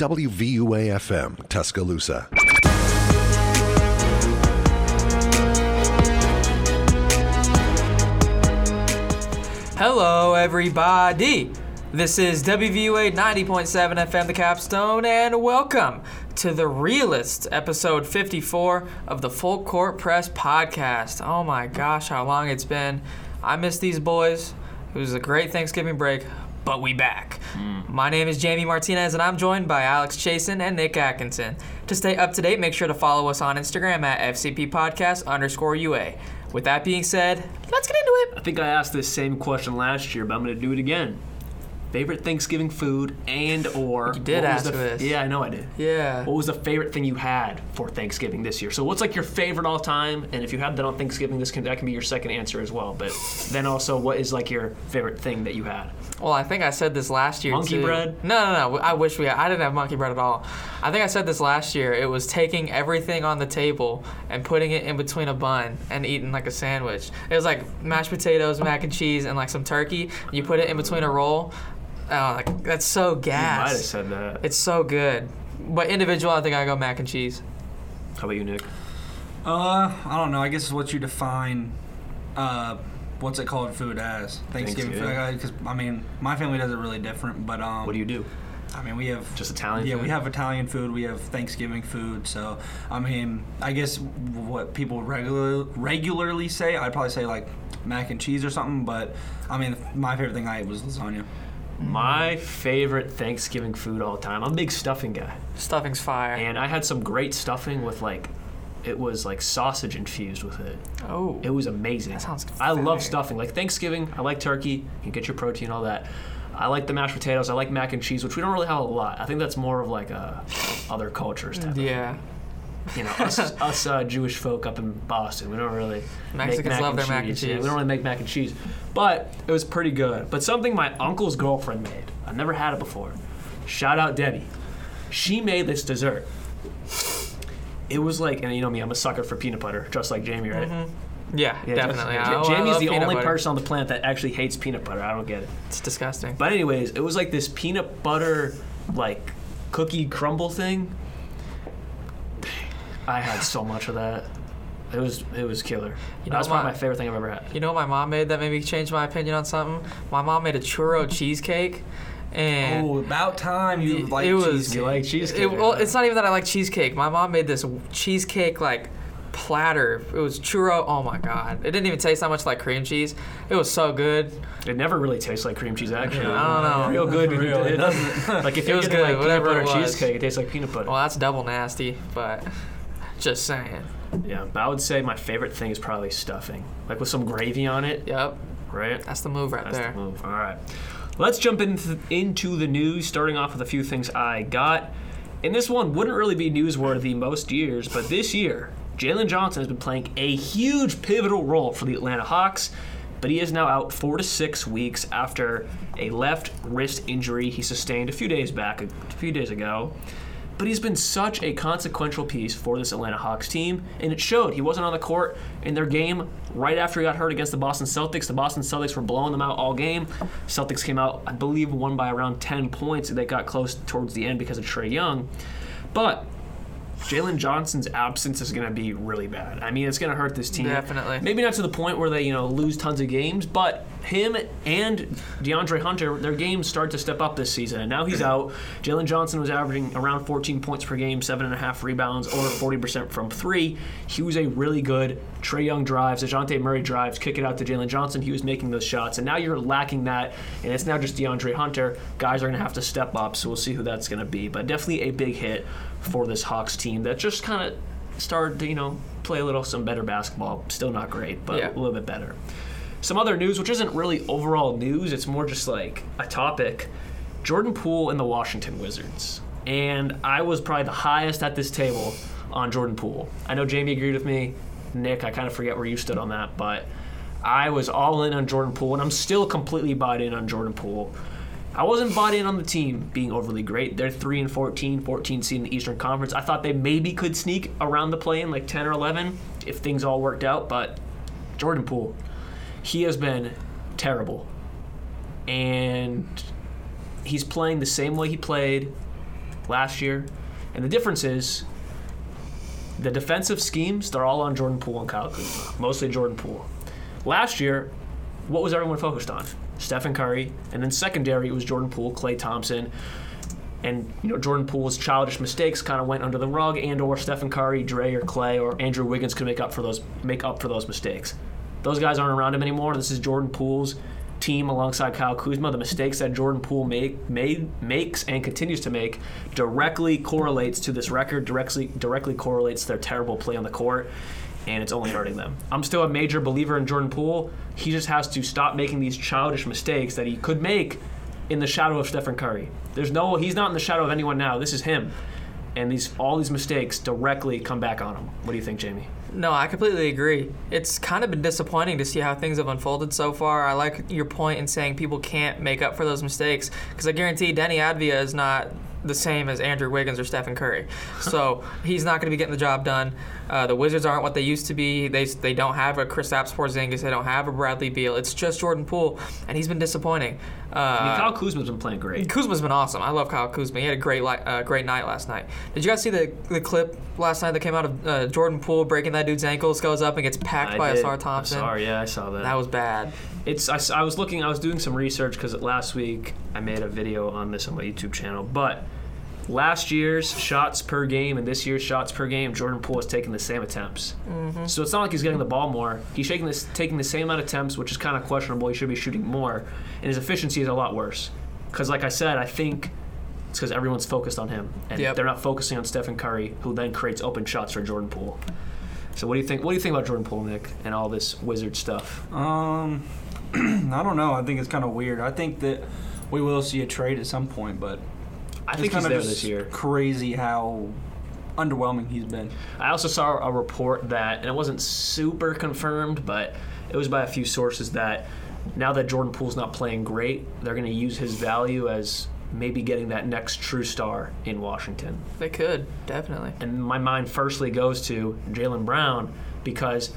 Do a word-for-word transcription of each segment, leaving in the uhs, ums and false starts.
W V U A F M, Tuscaloosa. Hello, everybody. This is W V U A ninety point seven F M, The Capstone, and welcome to the realest episode fifty-four of the Full Court Press podcast. Oh my gosh, how long it's been. I miss these boys. It was a great Thanksgiving break, but we back. Mm. My name is Jamie Martinez, and I'm joined by Alex Chasen and Nick Atkinson. To stay up to date, make sure to follow us on Instagram at F C P Podcast underscore U A. With that being said, let's get into it. I think I asked this same question last year, but I'm going to do it again. Favorite Thanksgiving food and or... You did ask the, this. Yeah, I know I did. Yeah. What was the favorite thing you had for Thanksgiving this year? So what's like your favorite all time? And if you had that on Thanksgiving, this can that can be your second answer as well. But then also, what is like your favorite thing that you had? Well, I think I said this last year, Monkey too. bread? No, no, no. I wish we had. I didn't have monkey bread at all. I think I said this last year. It was taking everything on the table and putting it in between a bun and eating like a sandwich. It was like mashed potatoes, mac and cheese, and like some turkey. You put it in between a roll. Oh, like, that's so gas. You might have said that. It's so good. But individual, I think I go mac and cheese. How about you, Nick? Uh, I don't know. I guess it's what you define, uh, what's it called food as. Thanksgiving food. Because, I mean, my family does it really different, but... Um, what do you do? I mean, we have... Just Italian yeah, food? Yeah, we have Italian food. We have Thanksgiving food. So, I mean, I guess what people regular, regularly say, I'd probably say, like, mac and cheese or something. But, I mean, my favorite thing I ate was lasagna. My favorite Thanksgiving food all time. I'm a big stuffing guy. Stuffing's fire. And I had some great stuffing with, like, it was, like, sausage infused with it. Oh. It was amazing. That sounds I fire. love stuffing. Like, Thanksgiving, I like turkey. You get your protein, all that. I like the mashed potatoes. I like mac and cheese, which we don't really have a lot. I think that's more of, like, a other cultures type Yeah. of You know, us, us uh, Jewish folk up in Boston, we don't really Mexicans make mac love and their cheese. mac and cheese. Yeah, we don't really make mac and cheese. But it was pretty good. But something my uncle's girlfriend made. I've never had it before. Shout out Debbie. She made this dessert. It was like, and you know me, I'm a sucker for peanut butter, just like Jamie, right? Mm-hmm. Yeah, yeah, definitely. Just, I, J- Jamie's I the only butter. person on the planet that actually hates peanut butter. I don't get it. It's disgusting. But anyways, it was like this peanut butter, like, cookie crumble thing. I had so much of that. It was it was killer. You know that was my, probably my favorite thing I've ever had. You know what my mom made that made me change my opinion on something? My mom made a churro cheesecake. And oh, about time you like it was, cheesecake. You like cheesecake? It, well, it's not even that I like cheesecake. My mom made this cheesecake, like, platter. It was churro. Oh, my God. It didn't even taste that much like cream cheese. It was so good. It never really tastes like cream cheese, actually. Yeah, I don't know. Real good. Real. It doesn't. Like, if It you're was getting, good, like, whatever peanut butter it was. cheesecake, it tastes like peanut butter. Well, that's double nasty, but just saying. Yeah, but I would say my favorite thing is probably stuffing. Like, with some gravy on it. Yep. Right? That's the move right That's there. the move. All right. Let's jump into, into the news, starting off with a few things I got. And this one wouldn't really be newsworthy most years, but this year, Jalen Johnson has been playing a huge pivotal role for the Atlanta Hawks, but he is now out four to six weeks after a left wrist injury he sustained a few days back, a few days ago. But he's been such a consequential piece for this Atlanta Hawks team, and it showed. He wasn't on the court in their game right after he got hurt against the Boston Celtics. The Boston Celtics were blowing them out all game. Celtics came out, I believe, won by around ten points. They got close towards the end because of Trae Young. But Jalen Johnson's absence is going to be really bad. I mean, it's going to hurt this team. Definitely. Maybe not to the point where they, you know, lose tons of games, but him and DeAndre Hunter, their games start to step up this season, and now he's out. Jalen Johnson was averaging around fourteen points per game, seven and a half rebounds, over forty percent from three. He was a really good Trae Young drives, DeJounte Murray drives, kick it out to Jalen Johnson. He was making those shots, and now you're lacking that, and it's now just DeAndre Hunter. Guys are going to have to step up, so we'll see who that's going to be. But definitely a big hit for this Hawks team that just kind of started to, you know, play a little some better basketball. Still not great, but yeah. a little bit better. Some other news, which isn't really overall news, it's more just like a topic. Jordan Poole and the Washington Wizards. And I was probably the highest at this table on Jordan Poole. I know Jamie agreed with me. Nick, I kind of forget where you stood on that, but I was all in on Jordan Poole, and I'm still completely bought in on Jordan Poole. I wasn't bought in on the team being overly great. They're three and fourteen, fourteen seed in the Eastern Conference. I thought they maybe could sneak around the play-in, like ten or eleven, if things all worked out. But Jordan Poole, he has been terrible. And he's playing the same way he played last year. And the difference is the defensive schemes, they're all on Jordan Poole and Kyle Kuzma, mostly Jordan Poole. Last year, what was everyone focused on? Stephen Curry, and then secondary, it was Jordan Poole, Klay Thompson. And, you know, Jordan Poole's childish mistakes kind of went under the rug, and or Stephen Curry, Dre, or Klay, or Andrew Wiggins could make up for those make up for those mistakes. Those guys aren't around him anymore. This is Jordan Poole's team alongside Kyle Kuzma. The mistakes that Jordan Poole make, made, makes and continues to make directly correlates to this record, directly directly correlates to their terrible play on the court, and it's only hurting them. I'm still a major believer in Jordan Poole. He just has to stop making these childish mistakes that he could make in the shadow of Stephen Curry. There's no, he's not in the shadow of anyone now. This is him. And these all these mistakes directly come back on him. What do you think, Jamie? No, I completely agree. It's kind of been disappointing to see how things have unfolded so far. I like your point in saying people can't make up for those mistakes, because I guarantee Denny Advia is not the same as Andrew Wiggins or Stephen Curry. So he's not going to be getting the job done. Uh, the Wizards aren't what they used to be. They they don't have a Kristaps Porzingis. They don't have a Bradley Beal. It's just Jordan Poole, and he's been disappointing. Uh, I mean, Kyle Kuzma's been playing great. Kuzma's been awesome. I love Kyle Kuzma. He had a great li- uh, great night last night. Did you guys see the the clip last night that came out of uh, Jordan Poole breaking that dude's ankles, goes up and gets packed I by did. Asar Thompson? Asar, yeah, I saw that. That was bad. It's I, I was looking, I was doing some research because last week I made a video on this on my YouTube channel, but last year's shots per game and this year's shots per game, Jordan Poole is taking the same attempts. Mm-hmm. So it's not like he's getting the ball more. He's taking this, taking the same amount of attempts, which is kind of questionable. He should be shooting more, and his efficiency is a lot worse. Because, like I said, I think it's because everyone's focused on him, and yep. they're not focusing on Stephen Curry, who then creates open shots for Jordan Poole. So what do you think? What do you think about Jordan Poole, Nick, and all this Wizard stuff? Um, I don't know. I think it's kind of weird. I think that we will see a trade at some point, but I think it's he's there just this year. Crazy how underwhelming he's been. I also saw a report that, and it wasn't super confirmed, but it was by a few sources that now that Jordan Poole's not playing great, they're going to use his value as maybe getting that next true star in Washington. They could, definitely. And my mind firstly goes to Jaylen Brown, because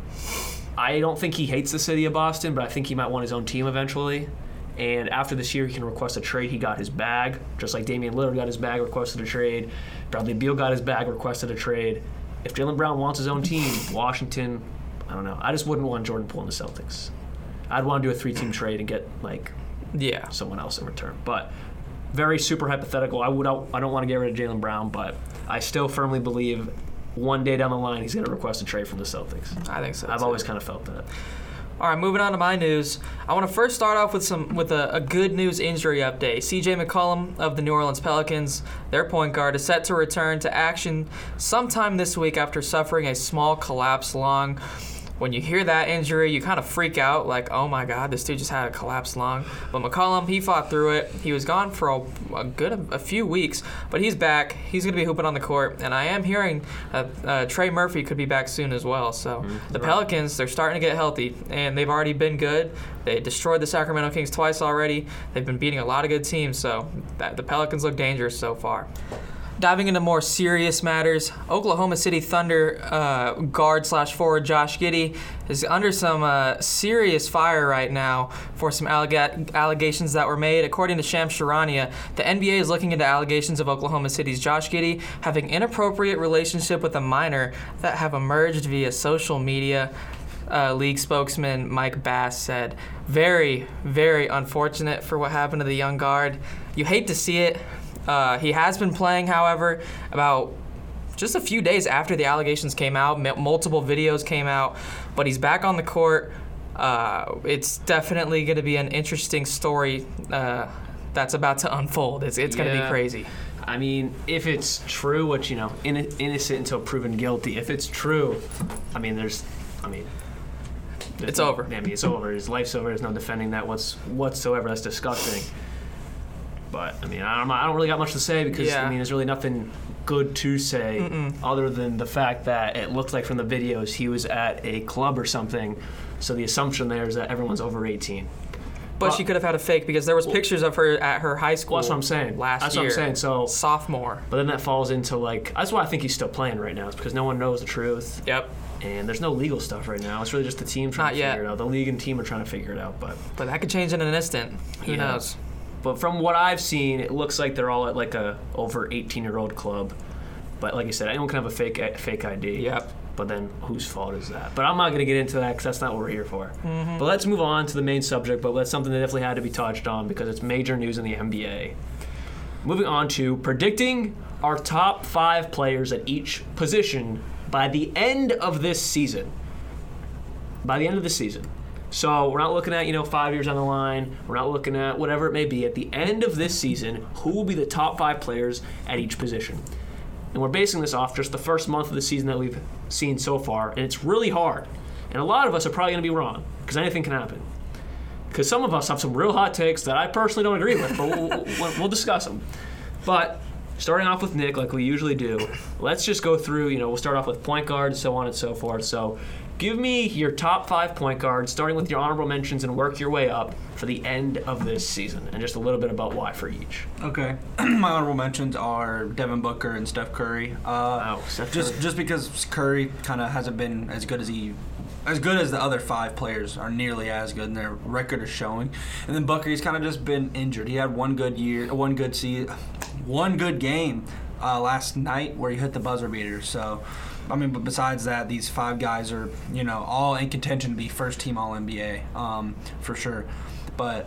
I don't think he hates the city of Boston, but I think he might want his own team eventually. And after this year, he can request a trade. He got his bag, just like Damian Lillard got his bag, requested a trade. Bradley Beal got his bag, requested a trade. If Jaylen Brown wants his own team, Washington, I don't know. I just wouldn't want Jordan Poole in the Celtics. I'd want to do a three-team trade and get like yeah someone else in return. But very super hypothetical. I would I don't want to get rid of Jaylen Brown, but I still firmly believe one day down the line he's going to request a trade from the Celtics. I think so. I've too. always kind of felt that. All right, moving on to my news. I want to first start off with some with a, a good news injury update. C J McCollum of the New Orleans Pelicans, their point guard, is set to return to action sometime this week after suffering a small collapsed lung. When you hear that injury, you kind of freak out, like, oh my God, this dude just had a collapsed lung. But McCollum, he fought through it. He was gone for a, a good a few weeks, but he's back. He's going to be hooping on the court, and I am hearing uh, uh, Trey Murphy could be back soon as well. So mm-hmm. the Pelicans, they're starting to get healthy, and they've already been good. They destroyed the Sacramento Kings twice already. They've been beating a lot of good teams, so that, the Pelicans look dangerous so far. Diving into more serious matters, Oklahoma City Thunder uh, guard slash forward Josh Giddey is under some uh, serious fire right now for some allega- allegations that were made. According to Shams Charania, the N B A is looking into allegations of Oklahoma City's Josh Giddey having inappropriate relationship with a minor that have emerged via social media. Uh, league spokesman Mike Bass said, very, very unfortunate for what happened to the young guard. You hate to see it. Uh, he has been playing, however, about just a few days after the allegations came out. M- multiple videos came out, but he's back on the court. Uh, it's definitely going to be an interesting story uh, that's about to unfold. It's, it's yeah. going to be crazy. I mean, if it's true, which, you know, in- innocent until proven guilty. If it's true, I mean, there's, I mean, it's no, over. I mean, it's over. His life's over. There's no defending that what's, whatsoever. That's disgusting. But, I mean, I don't, I don't really got much to say because, yeah. I mean, there's really nothing good to say Mm-mm. other than the fact that it looked like from the videos he was at a club or something. So the assumption there is that everyone's over eighteen. But, but she could have had a fake because there was well, pictures of her at her high school. Well, that's what I'm saying. Last that's year. That's what I'm saying. So sophomore. But then that falls into, like, that's why I think he's still playing right now. It's because no one knows the truth. Yep. And there's no legal stuff right now. It's really just the team trying Not to yet. figure it out. The league and team are trying to figure it out. But but that could change in an instant. Who yeah. knows? But from what I've seen, it looks like they're all at like a over eighteen-year-old club. But like I said, anyone can have a fake fake I D. Yep. But then whose fault is that? But I'm not going to get into that because that's not what we're here for. Mm-hmm. But let's move on to the main subject, but that's something that definitely had to be touched on because it's major news in the N B A. Moving on to predicting our top five players at each position by the end of this season. By the end of the season. So we're not looking at, you know, five years on the line. We're not looking at whatever it may be. At the end of this season, who will be the top five players at each position? And we're basing this off just the first month of the season that we've seen so far, and it's really hard. And a lot of us are probably going to be wrong, because anything can happen. Because some of us have some real hot takes that I personally don't agree with, but we'll, we'll, we'll discuss them. But starting off with Nick, like we usually do, let's just go through, you know, we'll start off with point guards, so on and so forth. So give me your top five point guards, starting with your honorable mentions, and work your way up for the end of this season, and just a little bit about why for each. Okay. My honorable mentions are Devin Booker and Steph Curry. Uh, Oh, Steph just Curry. just because Curry kind of hasn't been as good as he, as good as the other five players are nearly as good, and their record is showing. And then Booker, he's kind of just been injured. He had one good year, one good season, one good game uh, last night where he hit the buzzer beater. So, I mean, but besides that, these five guys are, you know, all in contention to be first team All N B A um, for sure. But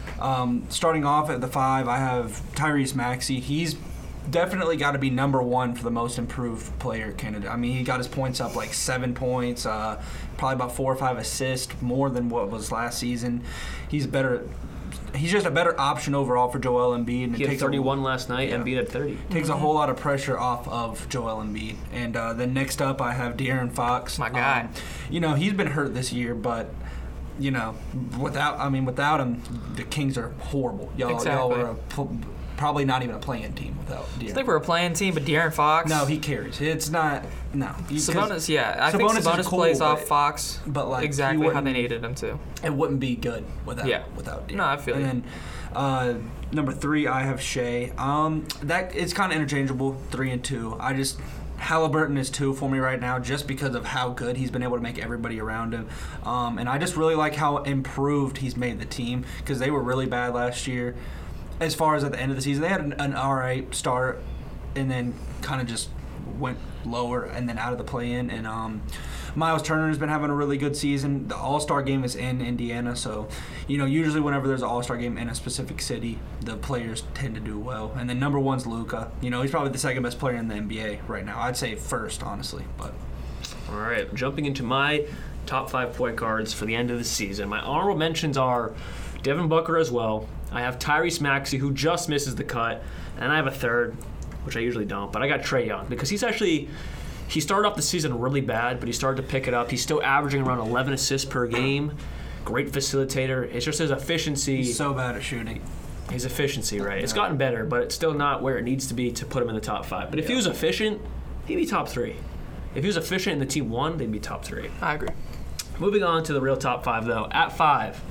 um, starting off at the five, I have Tyrese Maxey. He's definitely got to be number one for the most improved player candidate. I mean, he got his points up like seven points, uh, probably about four or five assists, more than what was last season. He's better. He's just a better option overall for Joel Embiid. And He it had takes thirty-one last night, Yeah. Embiid had thirty. A, takes a whole lot of pressure off of Joel Embiid. And uh, then next up, I have De'Aaron Fox. My guy. Um, you know, he's been hurt this year, but you know, without I mean, without him, the Kings are horrible. Y'all, y'all Exactly. were a, pl- probably not even a playing team without De'Aaron. I think we're a playing team, but De'Aaron Fox. No, he carries. It's not. No. You- 'cause Sabonis, yeah. I Sabonis think is Sabonis cool, plays off but- Fox but, like, he exactly how they wouldn't- needed him to. It wouldn't be good without Yeah. without De'Aaron. No, I feel and you. then uh, number three, I have Shea. Um, that it's kind of interchangeable, three and two. I just Halliburton is two for me right now, just because of how good he's been able to make everybody around him. Um, and I just really like how improved he's made the team, because they were really bad last year. As far as at the end of the season, they had an, an all right start, and then kind of just went lower and then out of the play-in. And um, Miles Turner has been having a really good season. The All-Star game is in Indiana, so you know usually whenever there's an All-Star game in a specific city, the players tend to do well. And then number one's Luka. You know he's probably the second best player in the N B A right now. I'd say first, honestly, but All right, jumping into my top five point guards for the end of the season. My honorable mentions are Devin Booker as well. I have Tyrese Maxey, who just misses the cut, and I have a third, which I usually don't, but I got Trae Young because he's actually he started off the season really bad, but he started to pick it up. He's still averaging around eleven assists per game. Great facilitator. It's just his efficiency. he's so bad at shooting. His efficiency, right? It's gotten better, but it's still not where it needs to be to put him in the top five. But if he was efficient, he'd be top three. If he was efficient and the team won, they'd be top three. I agree. Moving on to the real top five, though. At five,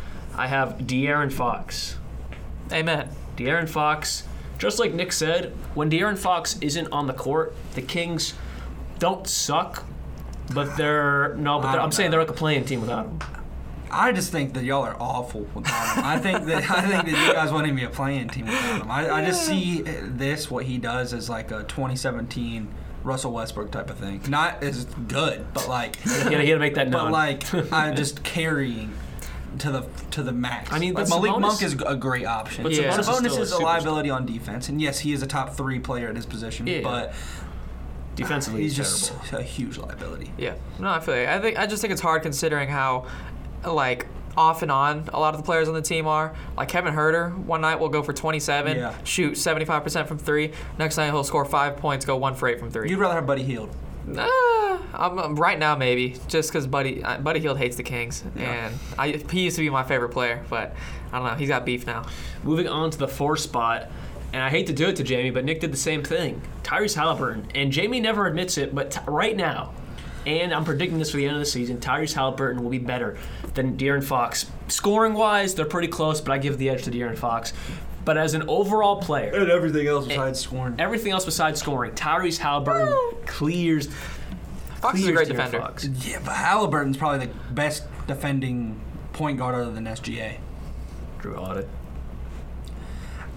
I have De'Aaron Fox. Amen. De'Aaron Fox, just like Nick said, when De'Aaron Fox isn't on the court, the Kings don't suck, but they're no. But I they're, I'm don't saying know. they're like a playing team without him. I just think that y'all are awful without him. I think that I think that you guys wouldn't even be a playing team without him. I, I just see this what he does as like a twenty seventeen Russell Westbrook type of thing. Not as good, but like He had, he had to make that but known. like I'm just carrying to the to the max. I mean, like but Malik Sabonis- Monk is a great option. But Yeah. Sabonis is Sabonis still is a superstar. liability on defense, and yes, he is a top three player at his position, Yeah. but Defensively, he's he's just terrible. a huge liability. Yeah. No, I feel you. I think I just think it's hard considering how, like, off and on a lot of the players on the team are. Like Kevin Huerter, one night will go for twenty-seven, Yeah. shoot seventy-five percent from three. Next night he'll score five points, go one for eight from three. You'd rather have Buddy Hield. Uh, I'm, I'm- right now maybe just because Buddy uh, Buddy Hield hates the Kings, Yeah. and I, he used to be my favorite player, but I don't know. He's got beef now. Moving on to the four spot, and I hate to do it to Jamie, but Nick did the same thing. Tyrese Halliburton, and Jamie never admits it, but t- right now, and I'm predicting this for the end of the season, Tyrese Halliburton will be better than De'Aaron Fox. Scoring-wise, they're pretty close, but I give the edge to De'Aaron Fox. But as an overall player, And everything else besides scoring. everything else besides scoring, Tyrese Halliburton clears. Fox is a clears great De'Aaron defender. Fox. Yeah, but Halliburton's probably the best defending point guard other than S G A. Drew Holiday.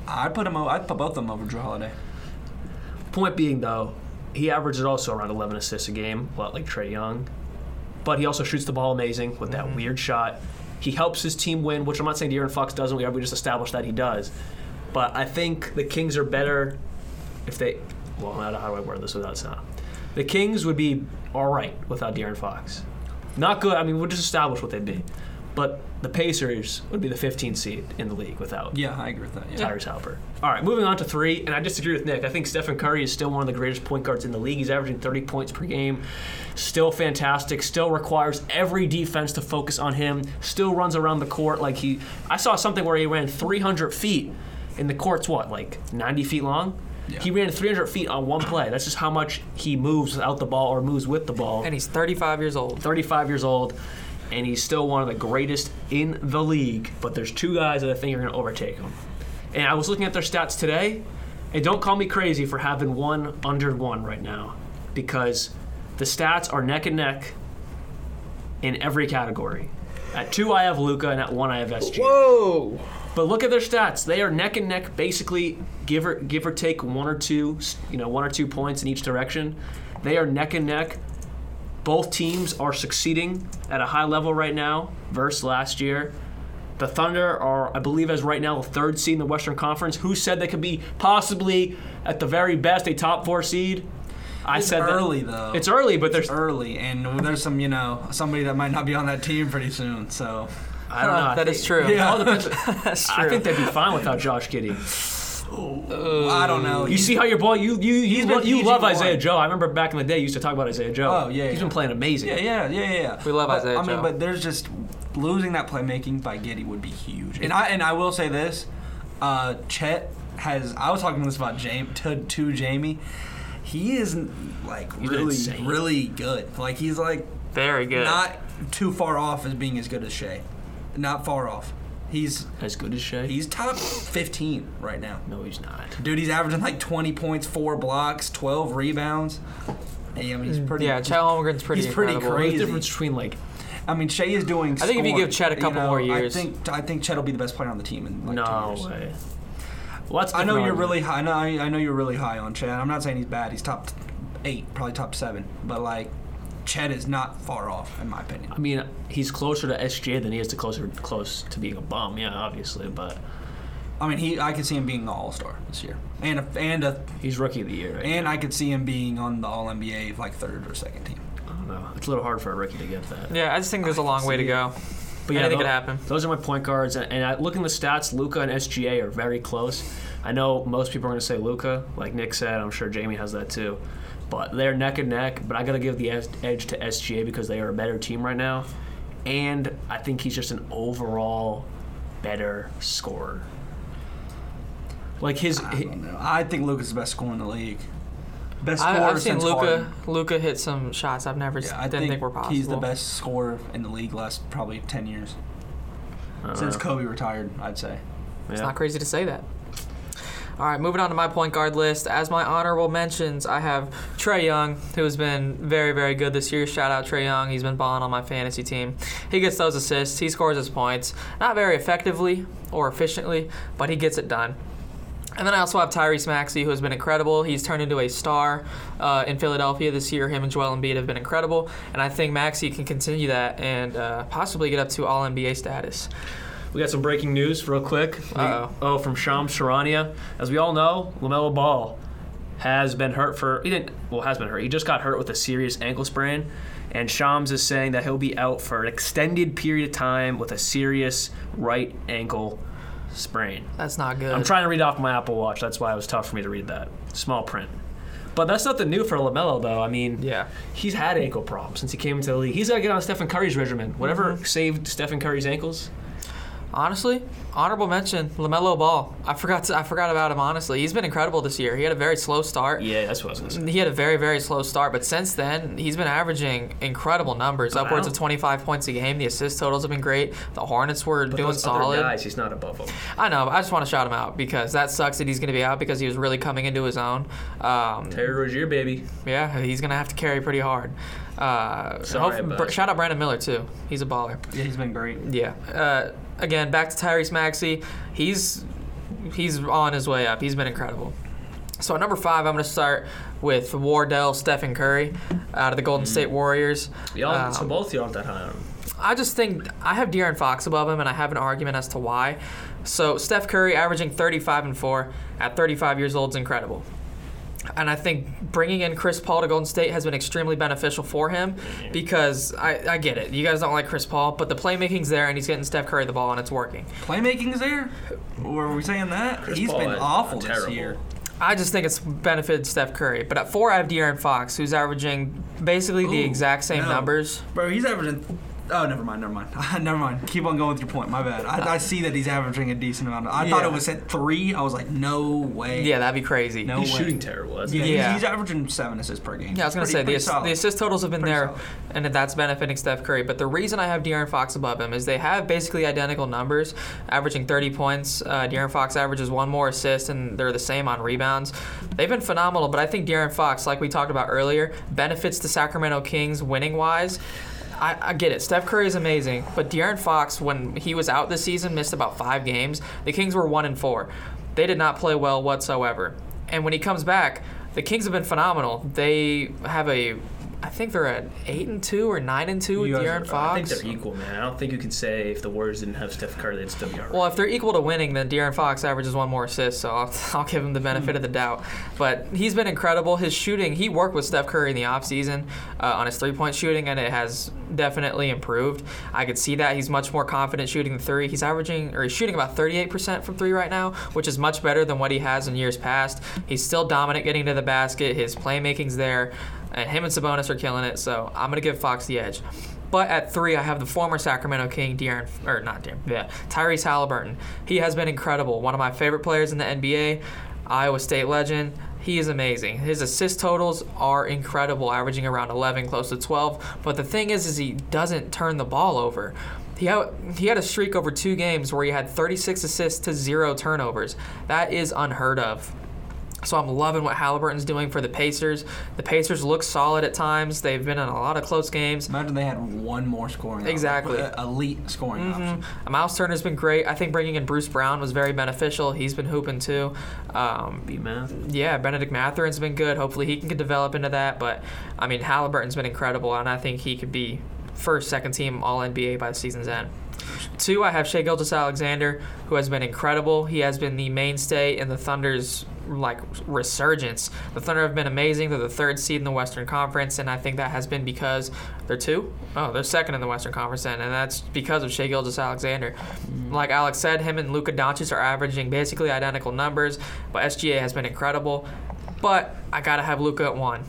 I'd put him. o- I'd put both of them over Drew Holiday. Point being, though, he averages also around eleven assists a game, a lot like Trae Young. But he also shoots the ball amazing with that mm-hmm. weird shot. He helps his team win, which I'm not saying De'Aaron Fox doesn't. We we just established that he does. But I think the Kings are better if they. Well, how do I word this without sound? The Kings would be all right without De'Aaron Fox. Not good. I mean, we'll just establish what they'd be. But the Pacers would be the fifteenth seed in the league without Yeah, I agree with that. Yeah. Tyrese Haliburton. All right, moving on to three, and I disagree with Nick. I think Stephen Curry is still one of the greatest point guards in the league. He's averaging thirty points per game. Still fantastic. Still requires every defense to focus on him. Still runs around the court like he... I saw something where he ran three hundred feet, and the court's what, like ninety feet long? Yeah. He ran three hundred feet on one play. That's just how much he moves without the ball or moves with the ball. And he's thirty-five years old. thirty-five years old. And he's still one of the greatest in the league, but there's two guys that I think are going to overtake him. And I was looking at their stats today, and don't call me crazy for having one under one right now, because the stats are neck and neck in every category. At two, I have Luka, and at one, I have S G. Whoa! But look at their stats; they are neck and neck, basically give or give or take one or two, you know, one or two points in each direction. They are neck and neck. Both teams are succeeding at a high level right now versus last year. The Thunder are, I believe, as right now, the third seed in the Western Conference. Who said they could be possibly, at the very best, a top four seed? I it's said early, that, though. It's early, but there's... It's early, and there's some, you know, somebody that might not be on that team pretty soon, so... I don't know. That think, is true. Yeah. All depends. That's true. I think they'd be fine without Josh Giddey. Uh, I don't know. You see how your boy, you you you, been lo- you P G love one. Isaiah Joe. I remember back in the day you used to talk about Isaiah Joe. Oh, yeah, He's yeah. been playing amazing. Yeah, yeah, yeah, yeah. We love but, Isaiah I mean, Joe. but there's just losing that playmaking by Giddey would be huge. And I and I will say this, uh, Chet has. I was talking this about Jamie to, to Jamie. He is like He's really insane. really good. Like he's like Very good. not too far off as being as good as Shea. Not far off. He's As good as Shea? he's top fifteen right now. No, he's not. Dude, he's averaging like twenty points, four blocks, twelve rebounds. Hey, I mean, he's pretty. yeah, Chet Holmgren's pretty he's pretty incredible. What's crazy. the difference between, like, I mean, Shea is doing. I think if you scoring, give Chet a couple you know, more years- I think I think Chet will be the best player on the team in like no two years. way. Well, that's I know different you're argument. really high. I know I, I know you're really high on Chet. I'm not saying he's bad. He's top eight, probably top seven. But like, Chet is not far off, in my opinion. I mean, he's closer to S G A than he is to closer close to being a bum. Yeah, obviously, but I mean, he. I could see him being the All Star this year, and a, and a, he's rookie of the year. Right and now. I could see him being on the All N B A like third or second team. I don't know. It's a little hard for a rookie to get that. Yeah, I just think there's a long way to go. But yeah, Anything tho- could happen. Those are my point guards, and, and I, looking at the stats, Luka and S G A are very close. I know most people are going to say Luka, like Nick said. I'm sure Jamie has that too. But they're neck and neck. But I got to give the es- edge to S G A because they are a better team right now, and I think he's just an overall better scorer. Like his, I don't know. I think Luka's the best scorer in the league. Best scorer I, I've seen since Luka. Harden. Luka hit some shots I've never Yeah, I didn't think, think, were possible. he's the best scorer in the league last probably ten years. I don't Since know. Kobe retired, I'd say. It's Yeah. not crazy to say that. All right, moving on to my point guard list. As my honorable mentions, I have Trae Young, who has been very, very good this year. Shout out Trae Young. He's been balling on my fantasy team. He gets those assists. He scores his points. Not very effectively or efficiently, but he gets it done. And then I also have Tyrese Maxey, who has been incredible. He's turned into a star uh, in Philadelphia this year. Him and Joel Embiid have been incredible. And I think Maxey can continue that and uh, possibly get up to All N B A status. We got some breaking news real quick. We- Uh-oh. Oh, from Shams Charania. As we all know, LaMelo Ball has been hurt for, he didn't, well, has been hurt. He just got hurt with a serious ankle sprain. And Shams is saying that he'll be out for an extended period of time with a serious right ankle sprain. That's not good. I'm trying to read off my Apple Watch. That's why it was tough for me to read that. Small print. But that's nothing new for LaMelo, though. I mean, Yeah. he's had ankle problems since he came into the league. He's got to get on Stephen Curry's regimen. Whatever Mm-hmm. saved Stephen Curry's ankles. Honestly, honorable mention, LaMelo Ball. I forgot to, I forgot about him, honestly. He's been incredible this year. He had a very slow start. Yeah, that's what I was going to say. He had a very, very slow start, but since then, he's been averaging incredible numbers, But I upwards of don't- twenty-five points a game. The assist totals have been great. The Hornets were But doing those solid. other guys, he's not above them. I know, but I just want to shout him out because that sucks that he's going to be out because he was really coming into his own. Um, Terry Rozier, baby. yeah, he's going to have to carry pretty hard. Uh, so Sorry, hope- bud. Br- shout out Brandon Miller, too. He's a baller. Yeah, he's been great. Yeah. Uh, again, back to Tyrese Maxey. He's he's on his way up. He's been incredible. So at number five, I'm going to start with Wardell, Stephen Curry out of the Golden mm. State Warriors. Y'all, um, so both y'all aren't that high on him. I just think I have De'Aaron Fox above him, and I have an argument as to why. So Steph Curry averaging thirty-five and four at thirty-five years old is incredible. And I think bringing in Chris Paul to Golden State has been extremely beneficial for him because I, I get it. You guys don't like Chris Paul, but the playmaking's there, and he's getting Steph Curry the ball, and it's working. Playmaking's there? Were we saying that? Chris He's Paul been is awful terrible. this year. I just think it's benefited Steph Curry. But at four, I have De'Aaron Fox, who's averaging basically the Ooh, exact same no. numbers. Bro, he's averaging... Oh, never mind, never mind. never mind. Keep on going with your point. My bad. I, I see that he's averaging a decent amount. Of, I Yeah. thought it was at three. I was like, no way. Yeah, that'd be crazy. No He's way. shooting terrible. That's Yeah, Yeah. He's, he's averaging seven assists per game. Yeah, I was going to Pretty- say, the, pretty ass- solid. the assist totals have been Pretty there, solid. and that's benefiting Steph Curry. But the reason I have De'Aaron Fox above him is they have basically identical numbers, averaging thirty points. Uh, De'Aaron Fox averages one more assist, and they're the same on rebounds. They've been phenomenal, but I think De'Aaron Fox, like we talked about earlier, benefits the Sacramento Kings winning-wise. I, I get it. Steph Curry is amazing, but De'Aaron Fox, when he was out this season, missed about five games. The Kings were one and four. They did not play well whatsoever. And when he comes back, the Kings have been phenomenal. They have a, I think they're at eight and two or nine and two with You guys De'Aaron are- Fox. I think they're equal, man. I don't think you can say if the Warriors didn't have Steph Curry, they'd still be all right. Well, if they're equal to winning, then De'Aaron Fox averages one more assist, so I'll, I'll give him the benefit of the doubt. But he's been incredible. His shooting, he worked with Steph Curry in the offseason uh, on his three-point shooting, and it has definitely improved. I could see that. He's much more confident shooting the three. He's averaging, or he's shooting about thirty-eight percent from three right now, which is much better than what he has in years past. He's still dominant getting to the basket. His playmaking's there. And him and Sabonis are killing it, so I'm going to give Fox the edge. But at three, I have the former Sacramento King, De'Aaron, or not De'Aaron, yeah, Tyrese Halliburton. He has been incredible. One of my favorite players in the N B A, Iowa State legend. He is amazing. His assist totals are incredible, averaging around eleven, close to twelve. But the thing is, is he doesn't turn the ball over. He had, he had a streak over two games where he had thirty-six assists to zero turnovers. That is unheard of. So I'm loving what Halliburton's doing for the Pacers. The Pacers look solid at times. They've been in a lot of close games. Imagine they had one more scoring option. Exactly. Uh, Elite scoring Mm-hmm. option. Miles Turner's been great. I think bringing in Bruce Brown was very beneficial. He's been hooping too. Um, Beat math. yeah, Benedict Matherin's been good. Hopefully he can develop into that. But, I mean, Halliburton's been incredible, and I think he could be first, second team All N B A by the season's end. Two, I have Shai Gilgeous-Alexander, who has been incredible. He has been the mainstay in the Thunder's like resurgence. The Thunder have been amazing. They're the third seed in the Western Conference, and I think that has been because they're two. Oh, they're second in the Western Conference, then, and that's because of Shai Gilgeous-Alexander. Mm. Like Alex said, him and Luka Doncic are averaging basically identical numbers, but S G A has been incredible. But I gotta have Luka at one.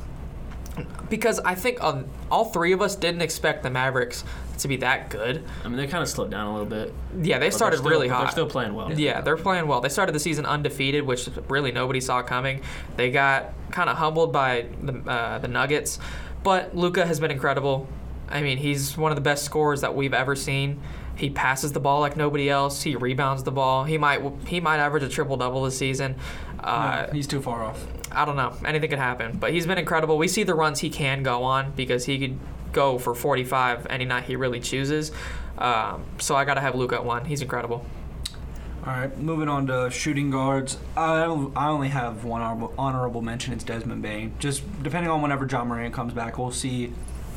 Because I think um, all three of us didn't expect the Mavericks to be that good. I mean, they kind of slowed down a little bit. Yeah, they But started they're still, really but hot. They're still playing well. Yeah, they're playing well. They started the season undefeated, which really nobody saw coming. They got kind of humbled by the uh, the Nuggets, but Luka has been incredible. I mean, he's one of the best scorers that we've ever seen. He passes the ball like nobody else. He rebounds the ball. He might he might average a triple double this season. Uh, No, he's too far off. I don't know. Anything could happen. But he's been incredible. We see the runs he can go on because he could go for forty-five any night he really chooses. Um, so I got to have Luka at one. He's incredible. All right, moving on to shooting guards. I I only have one honorable, honorable mention. It's Desmond Bane. Just depending on whenever John Morant comes back, we'll see.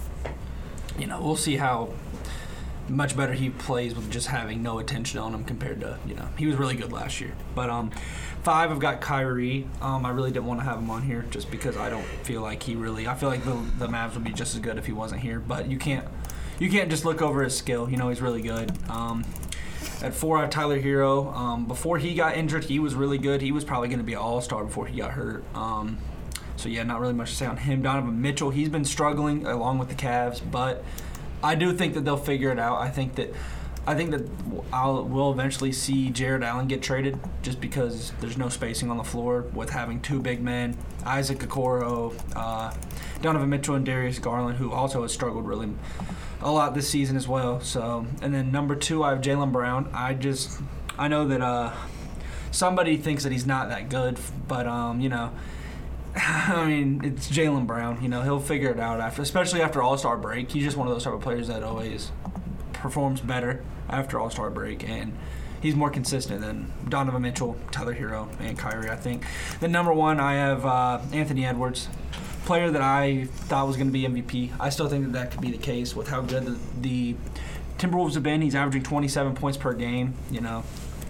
You know, we'll see how much better he plays with just having no attention on him compared to, you know, he was really good last year. But um, five, I've got Kyrie. Um, I really didn't want to have him on here just because I don't feel like he really. I feel like the the Mavs would be just as good if he wasn't here. But you can't you can't just look over his skill. You know, he's really good. Um, At four, I have Tyler Hero. Um, before he got injured, he was really good. He was probably going to be an all-star before he got hurt. Um, so, yeah, not really much to say on him. Donovan Mitchell, he's been struggling along with the Cavs, but I do think that they'll figure it out. I think that I think that I'll, we'll eventually see Jared Allen get traded just because there's no spacing on the floor with having two big men, Isaac Okoro, uh, Donovan Mitchell, and Darius Garland, who also has struggled really a lot this season as well. So, and then number two, I have Jaylen Brown. I just, I know that uh, somebody thinks that he's not that good, but um, you know, I mean, it's Jaylen Brown. You know, he'll figure it out after, especially after All-Star break. He's just one of those type of players that always performs better after All-Star break, and he's more consistent than Donovan Mitchell, Tyler Hero, and Kyrie, I think. Then number one, I have uh, Anthony Edwards, player that I thought was going to be M V P. I still think that that could be the case with how good the, the Timberwolves have been. He's averaging twenty-seven points per game, you know,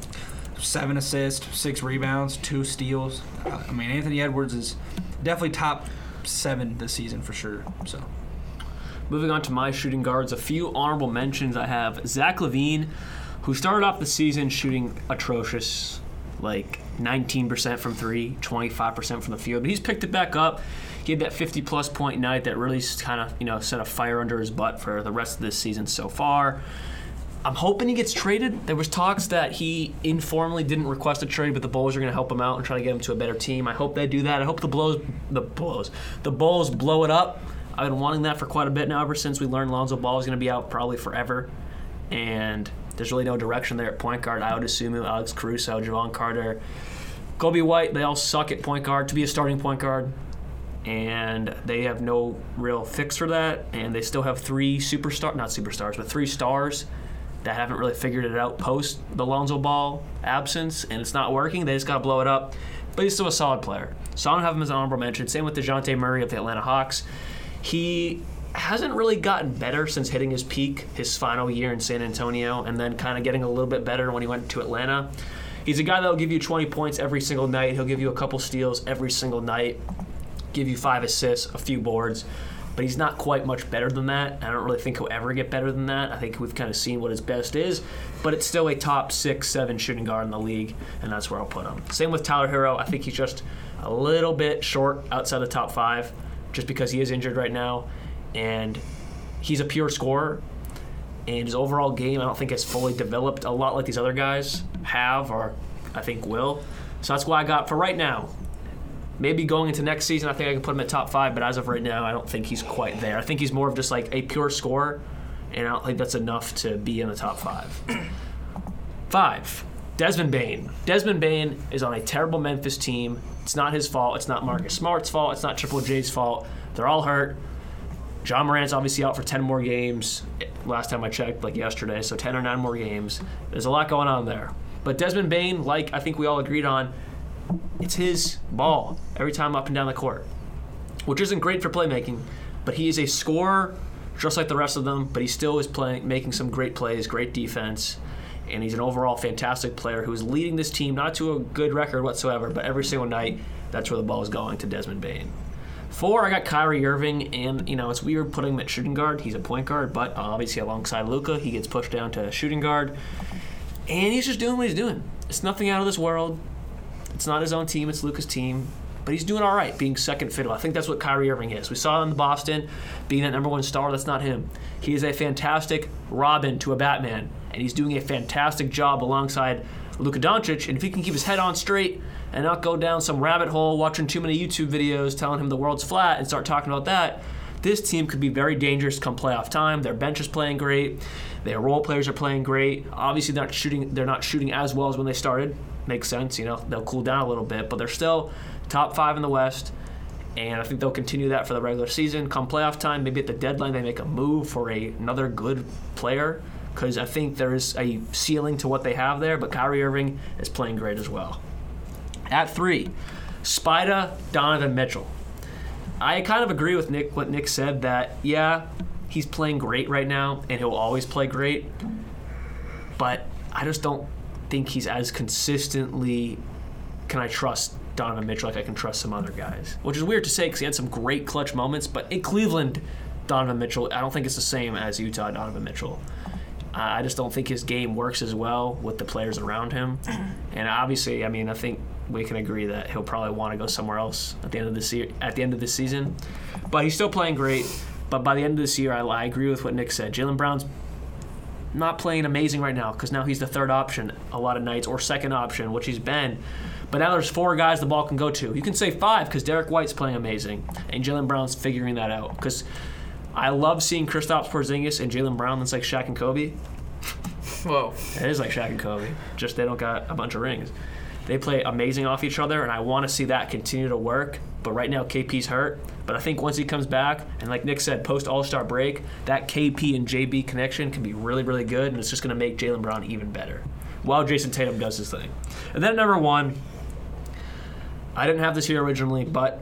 seven assists, six rebounds, two steals. Uh, I mean, Anthony Edwards is definitely top seven this season for sure. So. Moving on to my shooting guards, a few honorable mentions. I have Zach LaVine, who started off the season shooting atrocious, like nineteen percent from three, twenty-five percent from the field. But he's picked it back up. He had that fifty-plus point night that really kind of, you know, set a fire under his butt for the rest of this season so far. I'm hoping he gets traded. There was talks that he informally didn't request a trade, but the Bulls are going to help him out and try to get him to a better team. I hope they do that. I hope the Bulls, the Bulls, the Bulls blow it up. I've been wanting that for quite a bit now, ever since we learned Lonzo Ball is going to be out probably forever. And there's really no direction there at point guard. Ayo Dosunmu, Alex Caruso, Javon Carter, Kobe White, they all suck at point guard to be a starting point guard. And they have no real fix for that. And they still have three superstars, not superstars, but three stars that haven't really figured it out post the Lonzo Ball absence. And it's not working. They just got to blow it up. But he's still a solid player. So I don't have him as an honorable mention. Same with DeJounte Murray of the Atlanta Hawks. He hasn't really gotten better since hitting his peak his final year in San Antonio and then kind of getting a little bit better when he went to Atlanta. He's a guy that will give you twenty points every single night. He'll give you a couple steals every single night, give you five assists, a few boards. But he's not quite much better than that. I don't really think he'll ever get better than that. I think we've kind of seen what his best is. But it's still a top six, seven shooting guard in the league, and that's where I'll put him. Same with Tyler Hero. I think he's just a little bit short outside the top five, just because he is injured right now, and he's a pure scorer, and his overall game I don't think has fully developed a lot like these other guys have, or I think will. So that's why I got for right now. Maybe going into next season, I think I can put him at top five, but as of right now, I don't think he's quite there. I think he's more of just like a pure scorer, and I don't think that's enough to be in the top five. Five, Desmond Bane. Desmond Bane is on a terrible Memphis team. It's not his fault. It's not Marcus Smart's fault. It's not Triple J's fault. They're all hurt. John Morant's obviously out for ten more games. Last time I checked, like yesterday, so ten or nine more games. There's a lot going on there. But Desmond Bane, like I think we all agreed on, it's his ball every time up and down the court, which isn't great for playmaking, but he is a scorer just like the rest of them, but he still is playing, making some great plays, great defense, and he's an overall fantastic player who is leading this team, not to a good record whatsoever, but every single night, that's where the ball is going, to Desmond Bane. Four, I got Kyrie Irving, and, you know, it's weird putting him at shooting guard. He's a point guard, but obviously alongside Luka, he gets pushed down to shooting guard, and he's just doing what he's doing. It's nothing out of this world. It's not his own team, it's Luka's team, but he's doing all right being second fiddle. I think that's what Kyrie Irving is. We saw him in Boston being that number one star. That's not him. He is a fantastic Robin to a Batman, and he's doing a fantastic job alongside Luka Doncic, and if he can keep his head on straight and not go down some rabbit hole watching too many YouTube videos telling him the world's flat and start talking about that, this team could be very dangerous come playoff time. Their bench is playing great. Their role players are playing great. Obviously, they're not shooting, they're not shooting as well as when they started. Makes sense, you know, they'll cool down a little bit, but they're still top five in the West, and I think they'll continue that for the regular season. Come playoff time, maybe at the deadline they make a move for a, another good player, because I think there is a ceiling to what they have there, but Kyrie Irving is playing great as well. At three, Spida Donovan Mitchell. I kind of agree with Nick, what Nick said, that, yeah, he's playing great right now, and he'll always play great, but I just don't think he's as consistently, can I trust Donovan Mitchell like I can trust some other guys, which is weird to say because he had some great clutch moments, but in Cleveland, Donovan Mitchell, I don't think it's the same as Utah Donovan Mitchell. Uh, I just don't think his game works as well with the players around him, and obviously, I mean, I think we can agree that he'll probably want to go somewhere else at the end of this year, at the end of this season, but he's still playing great. But by the end of this year, I, I agree with what Nick said. Jaylen Brown's not playing amazing right now because now he's the third option a lot of nights, or second option, which he's been. But now there's four guys the ball can go to. You can say five because Derek White's playing amazing, and Jaylen Brown's figuring that out. Because I love seeing Kristaps Porzingis and Jaylen Brown. That's like Shaq and Kobe. Whoa. It is like Shaq and Kobe, just they don't got a bunch of rings. They play amazing off each other, and I want to see that continue to work. But right now, K P's hurt. But I think once he comes back, and like Nick said, post-All-Star break, that K P and J B connection can be really, really good, and it's just going to make Jaylen Brown even better. while Jason Tatum does his thing. And then number one, I didn't have this here originally, but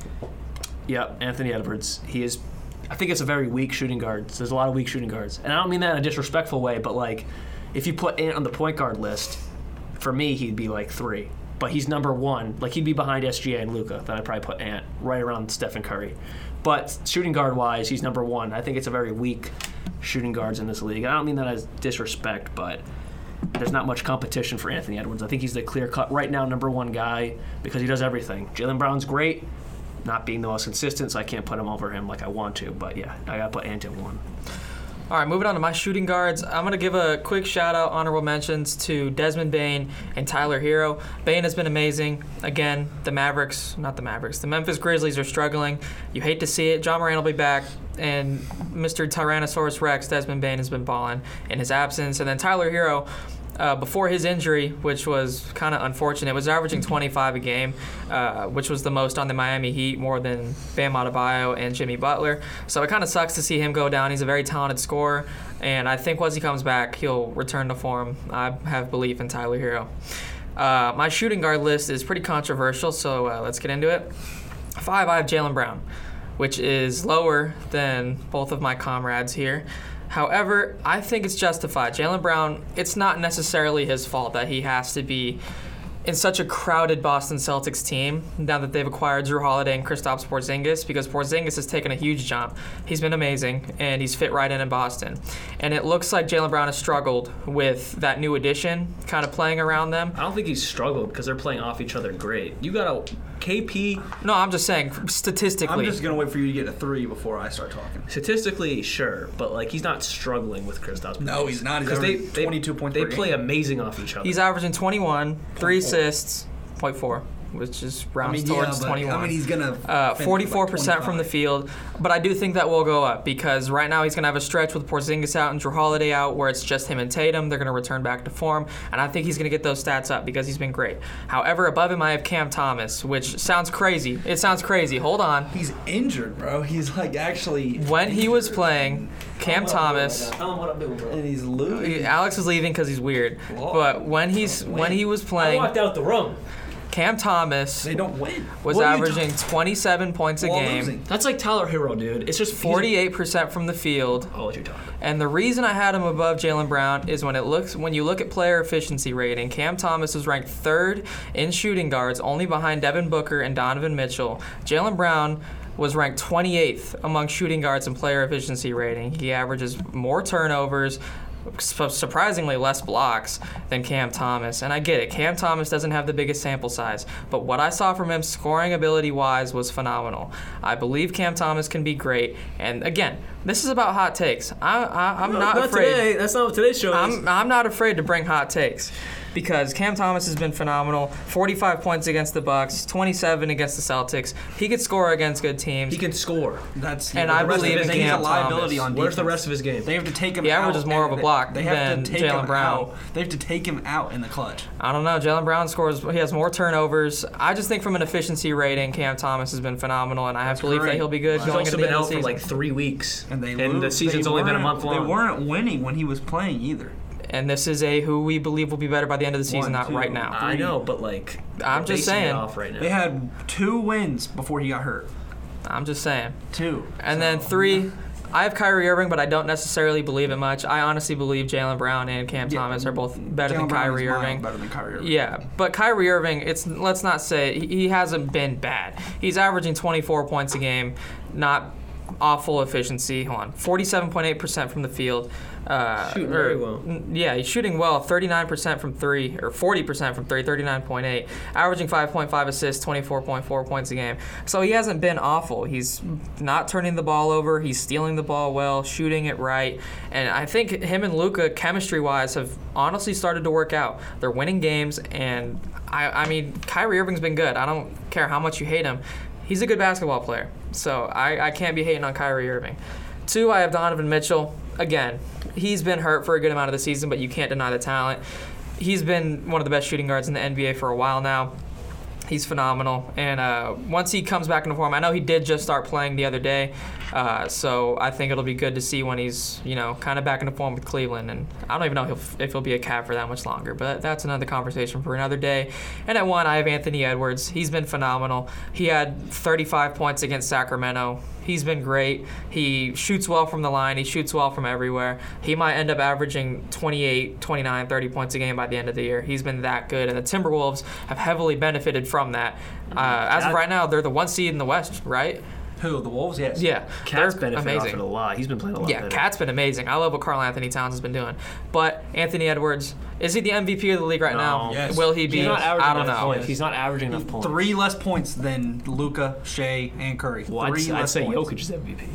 yeah, Anthony Edwards. He is, I think it's a very weak shooting guard. There's a lot of weak shooting guards. And I don't mean that in a disrespectful way, but like if you put Ant on the point guard list, for me, he'd be like three. But he's number one. Like he'd be behind S G A and Luka. Then I'd probably put Ant right around Stephen Curry. But shooting guard wise, he's number one. I think it's a very weak shooting guards in this league. I don't mean that as disrespect, but there's not much competition for Anthony Edwards. I think he's the clear-cut, right now, number one guy because he does everything. Jaylen Brown's great, not being the most consistent, so I can't put him over him like I want to. But yeah, I got to put Ant at one. All right, moving on to my shooting guards. I'm going to give a quick shout-out, honorable mentions to Desmond Bane and Tyler Hero. Bane has been amazing. Again, the Mavericks, not the Mavericks, the Memphis Grizzlies are struggling. You hate to see it. John Moran will be back, and Mister Tyrannosaurus Rex, Desmond Bane, has been balling in his absence. And then Tyler Hero, Uh, before his injury, which was kind of unfortunate, was averaging twenty-five a game, uh, which was the most on the Miami Heat, more than Bam Adebayo and Jimmy Butler. So it kind of sucks to see him go down. He's a very talented scorer, and I think once he comes back, he'll return to form. I have belief in Tyler Hero. Uh, my shooting guard list is pretty controversial, so uh, let's get into it. Five, I have Jaylen Brown, which is lower than both of my comrades here. However, I think it's justified. Jaylen Brown, it's not necessarily his fault that he has to be in such a crowded Boston Celtics team now that they've acquired Drew Holiday and Kristaps Porzingis, because Porzingis has taken a huge jump. He's been amazing, and he's fit right in in Boston. And it looks like Jaylen Brown has struggled with that new addition, kind of playing around them. I don't think he's struggled because they're playing off each other great. You got a K P. No, I'm just saying, statistically. I'm just going to wait for you to get a three before I start talking. Statistically, sure, but like he's not struggling with Kristaps. No, he's not. He's Because they, averaging they, twenty-two points they per play game. amazing off each other. He's averaging twenty-one, three assists, point four, which is rounds I mean, towards yeah, but, twenty-one. I mean, he's going to Uh, forty-four percent from the field, but I do think that will go up because right now he's going to have a stretch with Porzingis out and Drew Holiday out where it's just him and Tatum. They're going to return back to form, and I think he's going to get those stats up because he's been great. However, above him I have Cam Thomas, which sounds crazy. It sounds crazy. Hold on. He's injured, bro. He's like actually When he was injured. playing, Cam Thomas, Tell him what I'm doing, bro. and he's losing. Alex is leaving because he's weird, but when he's when he was I playing, walked out the room. Cam Thomas They don't win. was What are you averaging talking- twenty-seven points a while game, losing? That's like Tyler Hero, dude. It's just he's a- forty-eight percent from the field. I'll let you talk. And the reason I had him above Jaylen Brown is when it looks when you look at player efficiency rating, Cam Thomas is ranked third in shooting guards, only behind Devin Booker and Donovan Mitchell. Jaylen Brown was ranked twenty-eighth among shooting guards in player efficiency rating. He averages more turnovers, su- surprisingly less blocks than Cam Thomas. And I get it, Cam Thomas doesn't have the biggest sample size, but what I saw from him scoring ability-wise was phenomenal. I believe Cam Thomas can be great. And again, this is about hot takes. I, I, I'm No, not, not afraid. today. That's not what today's show is. I'm, I'm not afraid to bring hot takes because Cam Thomas has been phenomenal. forty-five points against the Bucks, twenty-seven against the Celtics. He could score against good teams. He can score. That's And the I rest of believe his- in he's Cam a liability Thomas. on Where's the defense. rest of his game? They have to take him He out. averages more and of a they- block they have than to take Jaylen him Brown. out. They have to take him out in the clutch. I don't know. Jaylen Brown scores. He has more turnovers. I just think from an efficiency rating, Cam Thomas has been phenomenal, and I have belief that great. he'll be good He's going also into the been end out of the for season. like three weeks. And they and lose. the season's they only been a weren't- month long. They weren't winning when he was playing either. And this is a who we believe will be better by the end of the season, One, not two, right now. I know, but like I'm we're just basing it saying. off right now. They had two wins before he got hurt. I'm just saying. Two. And then three, I have Kyrie Irving, but I don't necessarily believe it much. I honestly believe Jaylen Brown and Cam Yeah, Thomas are both better Jaylen than Brown Kyrie is miles Irving. Better than Kyrie Irving. Yeah, but Kyrie Irving, it's let's not say he he hasn't been bad. He's averaging twenty-four points a game, not awful efficiency. Hold on, forty-seven point eight percent from the field. Uh, Shooting or- very well. n- Yeah, he's shooting well. thirty-nine percent from three, or forty percent from three. thirty-nine point eight, averaging five point five assists, twenty-four point four points a game. So he hasn't been awful. He's not turning the ball over. He's stealing the ball well, shooting it right, and I think him and Luka, chemistry-wise, have honestly started to work out. They're winning games, and I, I mean, Kyrie Irving's been good. I don't care how much you hate him. He's a good basketball player, so I, I can't be hating on Kyrie Irving. Two, I have Donovan Mitchell. Again, he's been hurt for a good amount of the season, but you can't deny the talent. He's been one of the best shooting guards in the N B A for a while now. He's phenomenal, and uh, once he comes back into form, I know he did just start playing the other day, uh, so I think it'll be good to see when he's, you know, kind of back into form with Cleveland. And I don't even know if, if he'll be a Cap for that much longer, but that's another conversation for another day. And at one, I have Anthony Edwards. He's been phenomenal. He had thirty-five points against Sacramento. He's been great. He shoots well from the line. He shoots well from everywhere. He might end up averaging twenty-eight, twenty-nine, thirty points a game by the end of the year. He's been that good, and the Timberwolves have heavily benefited from that. Uh, as of right now, they're the one seed in the West, right? Who, the Wolves? Yes. Yeah. Cat's they're benefited off amazing. it a lot. He's been playing a lot Yeah, better. Cat's been amazing. I love what Karl Anthony Towns has been doing. But Anthony Edwards, is he the M V P of the league right No. now? Yes. Will he be? He's not averaging I don't enough know. points. He's not averaging enough points. Three less points than Luka, Shea, and Curry. Well, I'd, Three I'd less say points. Jokic is M V P.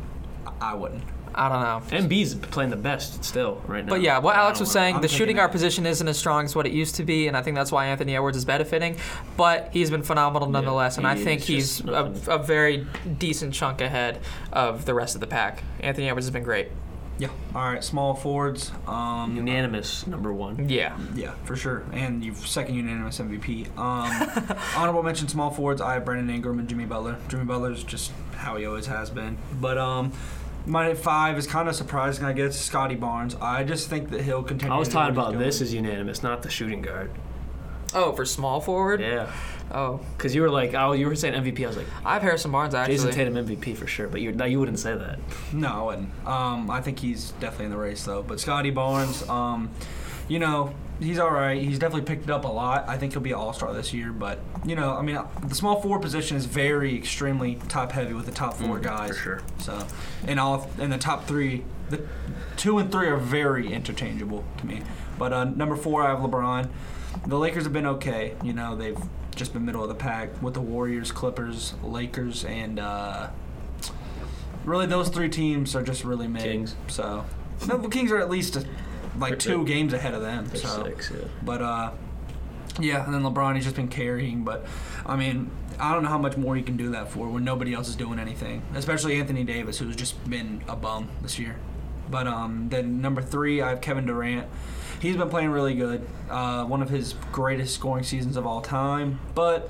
I wouldn't. I don't know. Embiid's playing the best still right now. But yeah, what I Alex don't was know. saying, I'm the thinking shooting that. guard position isn't as strong as what it used to be, and I think that's why Anthony Edwards is benefiting. But he's been phenomenal nonetheless, and I he think is he's just a, nothing. a very decent chunk ahead of the rest of the pack. Anthony Edwards has been great. Yeah. All right, small forwards. Um, Unanimous number one. Yeah. Yeah, for sure. And you second unanimous M V P. Um, honorable mention small forwards. I have Brandon Ingram and Jimmy Butler. Jimmy Butler's just how he always has been. But um, my five is kind of surprising, I guess. Scotty Barnes. I just think that he'll continue. I was to do talking what he's about doing. this as unanimous, not the shooting guard. Oh, for small forward? Yeah. Oh. Because you were like, oh, you were saying M V P. I was like, I have Harrison Barnes, actually. Jason Tatum M V P for sure. But you, no, you wouldn't say that. No, I wouldn't. Um, I think he's definitely in the race though. But Scotty Barnes, um, you know, he's all right. He's definitely picked it up a lot. I think he'll be an all-star this year. But you know, I mean, the small forward position is very extremely top-heavy with the top four Mm, guys. for sure. So, and all and the top three, the two and three are very interchangeable to me. But uh, number four, I have LeBron. The Lakers have been okay. You know, they've just been middle of the pack with the Warriors, Clippers, Lakers, and uh, really those three teams are just really mid. Kings. So, no, the Kings are at least a, like They're two six. games ahead of them. They're so, six, yeah. but uh, yeah, and then LeBron, he's just been carrying. But I mean, I don't know how much more he can do that for when nobody else is doing anything. Especially Anthony Davis, who's just been a bum this year. But um, then number three, I have Kevin Durant. He's been playing really good. Uh, one of his greatest scoring seasons of all time. But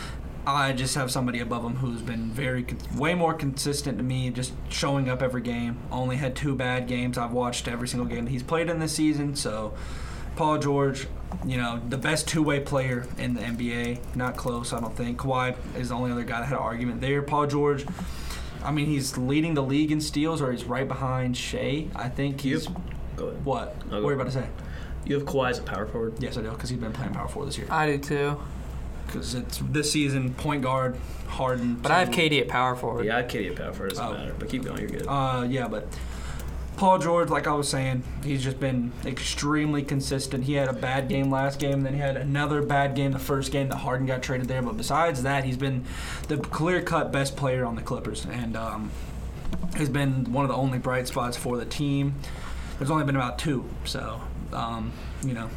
I just have somebody above him who's been very, con- way more consistent to me, just showing up every game. Only had two bad games. I've watched every single game that he's played in this season. So, Paul George, you know, the best two-way player in the N B A. Not close, I don't think. Kawhi is the only other guy that had an argument there. Paul George, I mean, he's leading the league in steals, or he's right behind Shea. I think he's. Go ahead. What? I'll What go. are you about to say? You have Kawhi as a power forward. Yes, I do, because he's been playing power forward this year. I do too. Because it's this season, point guard, Harden. But I have so- K D at power forward. Yeah, I had K D at power forward. Doesn't Oh. matter. But keep going. You're good. Uh, yeah, but Paul George, like I was saying, he's just been extremely consistent. He had a bad game last game, then he had another bad game the first game that Harden got traded there. But besides that, he's been the clear-cut best player on the Clippers, and um, has been one of the only bright spots for the team. There's only been about two, so um, you know.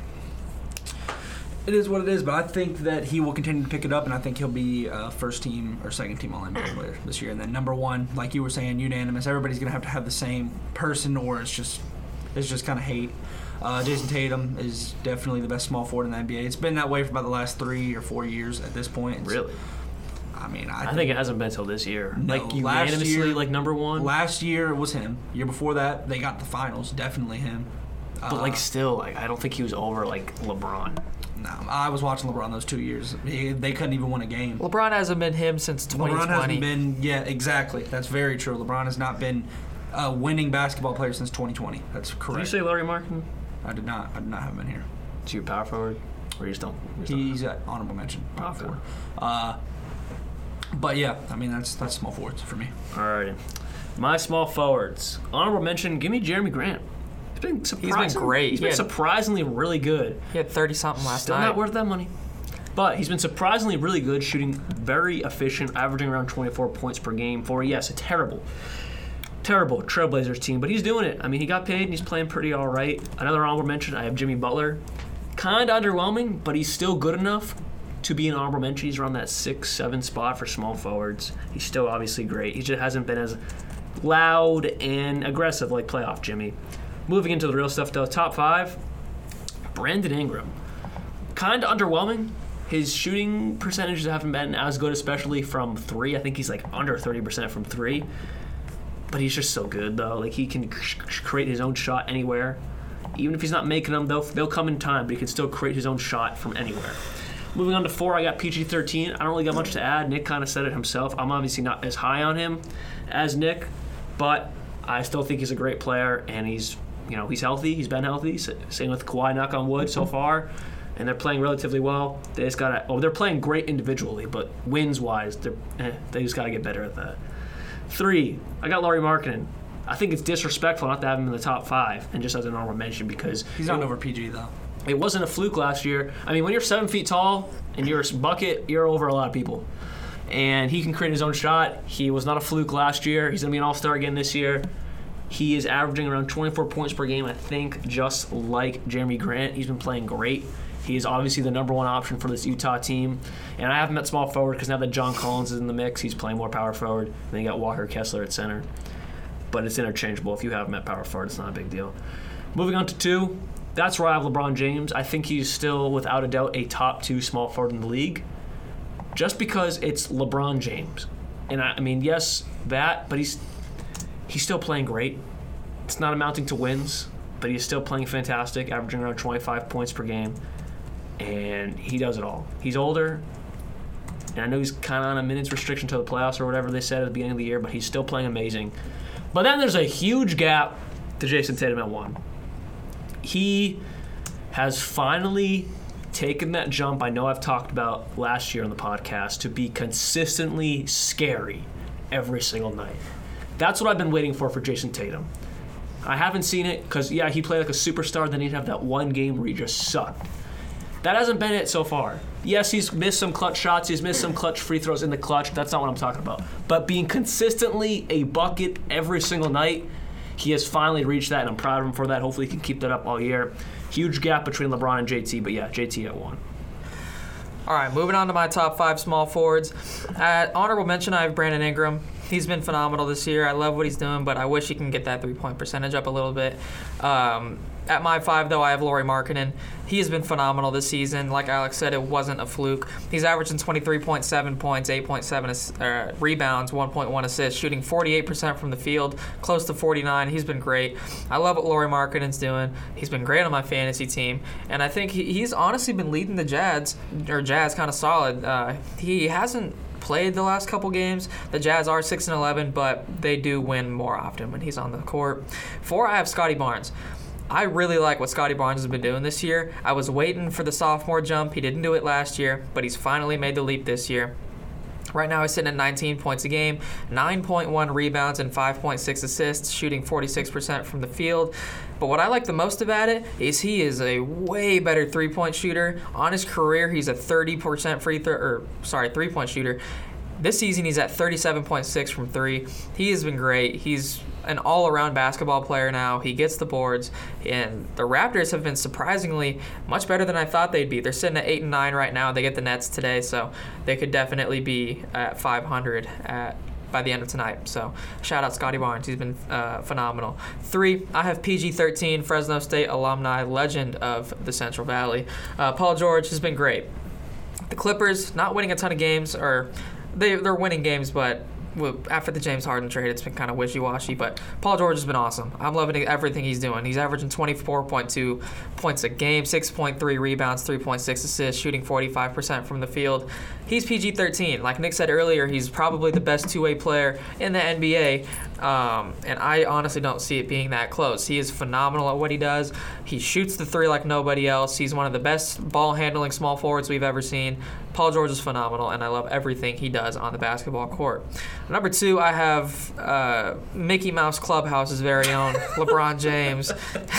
It is what it is, but I think that he will continue to pick it up, and I think he'll be uh, first team or second team All N B A player this year. And then number one, like you were saying, unanimous. Everybody's gonna have to have the same person, or it's just it's just kind of hate. Uh, Jason Tatum is definitely the best small forward in the N B A. It's been that way for about the last three or four years at this point. It's- Really? I mean, I, I think it hasn't been until this year. No, like last unanimously, year- like number one. last year was him. Year before that, they got the finals. Definitely him. but like still, like I don't think he was over like LeBron. No, I was watching LeBron those two years. He, they couldn't even win a game. LeBron hasn't been him since twenty twenty. LeBron hasn't been, yeah, exactly. That's very true. LeBron has not been a winning basketball player since twenty twenty. That's Did you correct. say Larry Markin? I did not. I did not have him in here. Is he a power forward? Or you just don't? You just don't- He's at honorable mention. Power Okay. forward. Uh, but yeah, I mean that's that's small forwards for me. Alrighty. My small forwards. Honorable mention, give me Jeremy Grant. He's been surprising, great. He's He been had- surprisingly really good. He had thirty something last Still night. not worth that money. But he's been surprisingly really good, shooting very efficient, averaging around twenty-four points per game for, yes, a terrible, terrible Trailblazers team. But he's doing it. I mean, he got paid and he's playing pretty all right. Another honorable mention, I have Jimmy Butler. Kind of underwhelming, but he's still good enough to be an honorable mention. He's around that six, seven spot for small forwards. He's still obviously great. He just hasn't been as loud and aggressive like playoff Jimmy. Moving into the real stuff, though, top five, Brandon Ingram. Kind of underwhelming, His shooting percentages haven't been as good, especially from three. I think he's like under thirty percent from three. But he's just so good, though. Like, he can create his own shot anywhere. Even if he's not making them, they'll, they'll come in time, but he can still create his own shot from anywhere. Moving on to four, I got P G thirteen. I don't really got much to add. Nick kind of said it himself. I'm obviously not as high on him as Nick, but I still think he's a great player, and he's, you know, he's healthy. He's been healthy. Same with Kawhi, knock on wood, so far. And they're playing relatively well. They just got to, oh, they're playing great individually, but wins-wise, they're, eh, they just got to get better at that. Three, I got Lauri Markkanen. I think it's disrespectful not to have him in the top five, and just as an honorable mention, because He's not over P G, though. it wasn't a fluke last year. I mean, when you're seven feet tall and you're a bucket, you're over a lot of people. And he can create his own shot. He was not a fluke last year. He's going to be an all-star again this year. He is averaging around twenty-four points per game, I think, just like Jeremy Grant. He's been playing great. He is obviously the number one option for this Utah team. And I have him at small forward because now that John Collins is in the mix, he's playing more power forward. And then you got Walker Kessler at center. But it's interchangeable. If you have him at power forward, it's not a big deal. Moving on to two, that's where I have LeBron James. I think he's still, without a doubt, a top two small forward in the league. Just because it's LeBron James. And I, I mean, yes, that, but he's he's still playing great. It's not amounting to wins, but he's still playing fantastic, averaging around twenty-five points per game. And he does it all. He's older, and I know he's kind of on a minutes restriction to the playoffs or whatever they said at the beginning of the year, but he's still playing amazing. But then there's a huge gap to Jason Tatum at one. He has finally taken that jump I know I've talked about last year on the podcast to be consistently scary every single night. That's what I've been waiting for for Jason Tatum. I haven't seen it because, yeah, he played like a superstar, then he'd have that one game where he just sucked. That hasn't been it so far. Yes, he's missed some clutch shots. He's missed some clutch free throws in the clutch. That's not what I'm talking about. But being consistently a bucket every single night, he has finally reached that, and I'm proud of him for that. Hopefully he can keep that up all year. Huge gap between LeBron and J T, but yeah, J T at one. All right, moving on to my top five small forwards. At honorable mention, I have Brandon Ingram. He's been phenomenal this year. I love what he's doing, but I wish he can get that three-point percentage up a little bit. Um, at my five, though, I have Lauri Markkanen. He has been phenomenal this season. Like Alex said, it wasn't a fluke. He's averaging twenty-three point seven points, eight point seven uh, rebounds, one point one assists, shooting forty-eight percent from the field, close to forty-nine. He's been great. I love what Lauri Markkanen's doing. He's been great on my fantasy team, and I think he, he's honestly been leading the Jazz, or Jazz kind of solid. Uh, he hasn't played the last couple games. The Jazz are six and eleven, but they do win more often when he's on the court. Four, I have Scotty Barnes. I really like what Scotty Barnes has been doing this year. I was waiting for the sophomore jump. He didn't do it last year, but he's finally made the leap this year. Right now he's sitting at nineteen points a game, nine point one rebounds, and five point six assists, shooting forty-six percent from the field. But what I like the most about it is he is a way better three-point shooter. On his career, he's a thirty percent free throw, or sorry, three-point shooter. This season, he's at thirty-seven point six from three. He has been great. He's an all-around basketball player now. He gets the boards, and the Raptors have been surprisingly much better than I thought they'd be. They're sitting at eight and nine right now. They get the Nets today, so they could definitely be at five hundred at by the end of tonight. So shout out Scotty Barnes. He's been uh, phenomenal. Three, I have P G thirteen, Fresno State alumni, legend of the Central Valley. Uh, Paul George has been great. The Clippers not winning a ton of games, or they, they're winning games, but after the James Harden trade, it's been kind of wishy-washy, but Paul George has been awesome. I'm loving everything he's doing. He's averaging twenty-four point two points a game, six point three rebounds, three point six assists, shooting forty-five percent from the field. He's P G thirteen. Like Nick said earlier, he's probably the best two-way player in the N B A, um, and I honestly don't see it being that close. He is phenomenal at what he does. He shoots the three like nobody else. He's one of the best ball-handling small forwards we've ever seen. Paul George is phenomenal, and I love everything he does on the basketball court. Number two, I have uh, Mickey Mouse Clubhouse's very own LeBron James.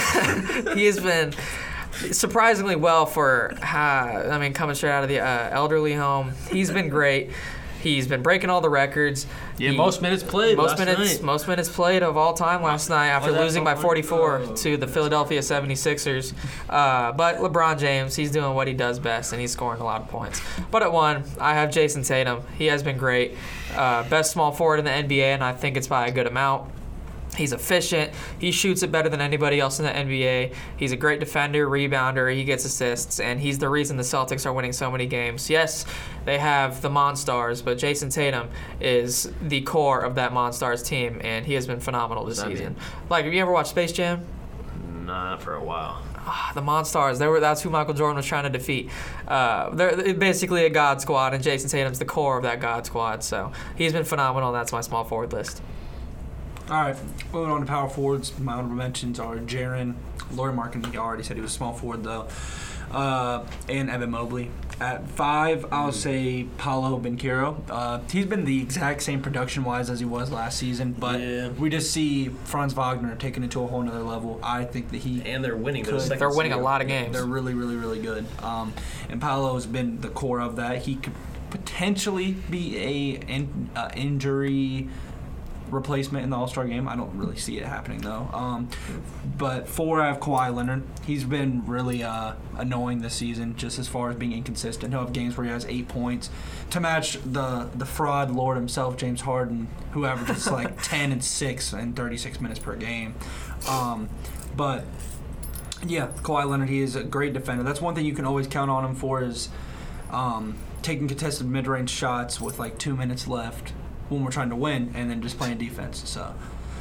He has been surprisingly well for, uh, I mean, coming straight out of the uh, elderly home. He's been great. He's been breaking all the records. Yeah, he, most minutes played most last minutes, night. Most minutes played of all time last night after Oh, losing by so forty-four oh. to the Philadelphia seventy-sixers. Uh, but LeBron James, he's doing what he does best, and he's scoring a lot of points. But at one, I have Jason Tatum. He has been great. Uh, best small forward in the N B A, and I think it's by a good amount. He's efficient. He shoots it better than anybody else in the N B A. He's a great defender, rebounder. He gets assists, and he's the reason the Celtics are winning so many games. Yes, they have the Monstars, but Jason Tatum is the core of that Monstars team, and he has been phenomenal this Does that season. mean? Like, have you ever watched Space Jam? Not for a while. Ah, the Monstars. They were that's who Michael Jordan was trying to defeat. Uh, they're basically a God squad, and Jason Tatum's the core of that God squad. So he's been phenomenal, and that's my small forward list. All right, moving on to power forwards. My honorable mentions are Jaren, Lauri Markkanen. He already said he was a small forward though, uh, and Evan Mobley. At five, I'll say Paolo Banchero. Uh, he's been the exact same production-wise as he was last season, but Yeah. we just see Franz Wagner taking it to a whole nother level. I think that he And they're winning. Could. Those second They're winning a seed. lot of games. They're really, really, really good. Um, and Paolo's been the core of that. He could potentially be a in, uh, injury replacement in the All-Star game. I don't really see it happening though. Um, but four, I have Kawhi Leonard. He's been really uh, annoying this season, just as far as being inconsistent. He'll have games where he has eight points to match the the fraud lord himself, James Harden, who averages like ten and six and thirty-six minutes per game. Um, but yeah, Kawhi Leonard, he is a great defender. That's one thing you can always count on him for is um, taking contested mid-range shots with like two minutes left when we're trying to win, and then just playing defense. So,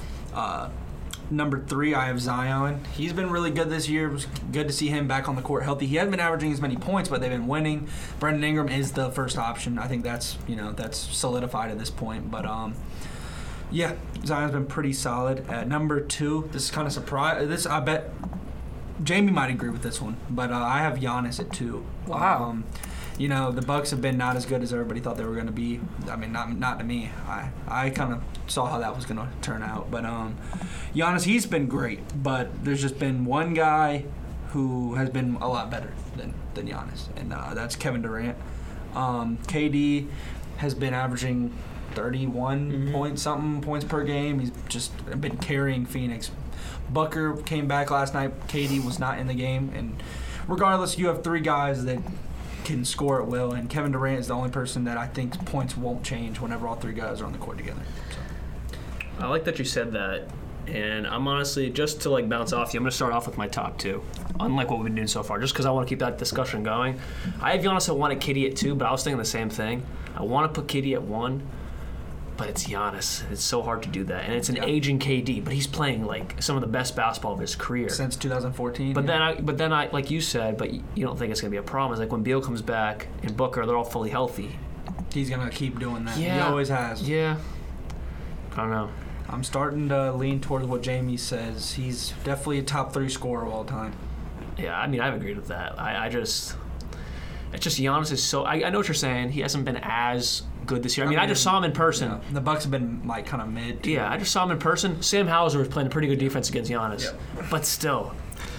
uh, number three, I have Zion. He's been really good this year. It was good to see him back on the court healthy. He hasn't been averaging as many points, but they've been winning. Brandon Ingram is the first option. I think that's you know that's solidified at this point. But um, yeah, Zion's been pretty solid. At number two, this is kind of surprise. This I bet Jamie might agree with this one, but uh, I have Giannis at two. Wow. Um, You know, the Bucks have been not as good as everybody thought they were going to be. I mean, not not to me. I I kind of saw how that was going to turn out. But um, Giannis, he's been great. But there's just been one guy who has been a lot better than, than Giannis, and uh, that's Kevin Durant. Um, K D has been averaging thirty-one Mm-hmm. point something points per game. He's just been carrying Phoenix. Booker came back last night. K D was not in the game. And regardless, you have three guys that can score at will, and Kevin Durant is the only person that I think points won't change whenever all three guys are on the court together. So. I like that you said that, and I'm honestly, just to like bounce off you, I'm going to start off with my top two, unlike what we've been doing so far, just because I want to keep that discussion going. I have Giannis at one and K D at two, but I was thinking the same thing. I want to put K D at one, but it's Giannis. It's so hard to do that, and it's an Yeah. aging K D, but he's playing like some of the best basketball of his career. Since two thousand fourteen. But yeah. then, I, but then I, like you said, but you don't think it's gonna be a problem. It's like when Beal comes back and Booker, they're all fully healthy. he's gonna keep doing that. He Yeah. always has. Yeah. I don't know. I'm starting to lean towards what Jamie says. He's definitely a top three scorer of all time. Yeah, I mean, I've agreed with that. I, I just, it's just Giannis is so. I, I know what you're saying. He hasn't been as good this year. I mean, I, just saw him in person. Yeah, the Bucks have been like kind of mid. too. Yeah, I just saw him in person. Sam Hauser was playing a pretty good defense against Giannis, but still,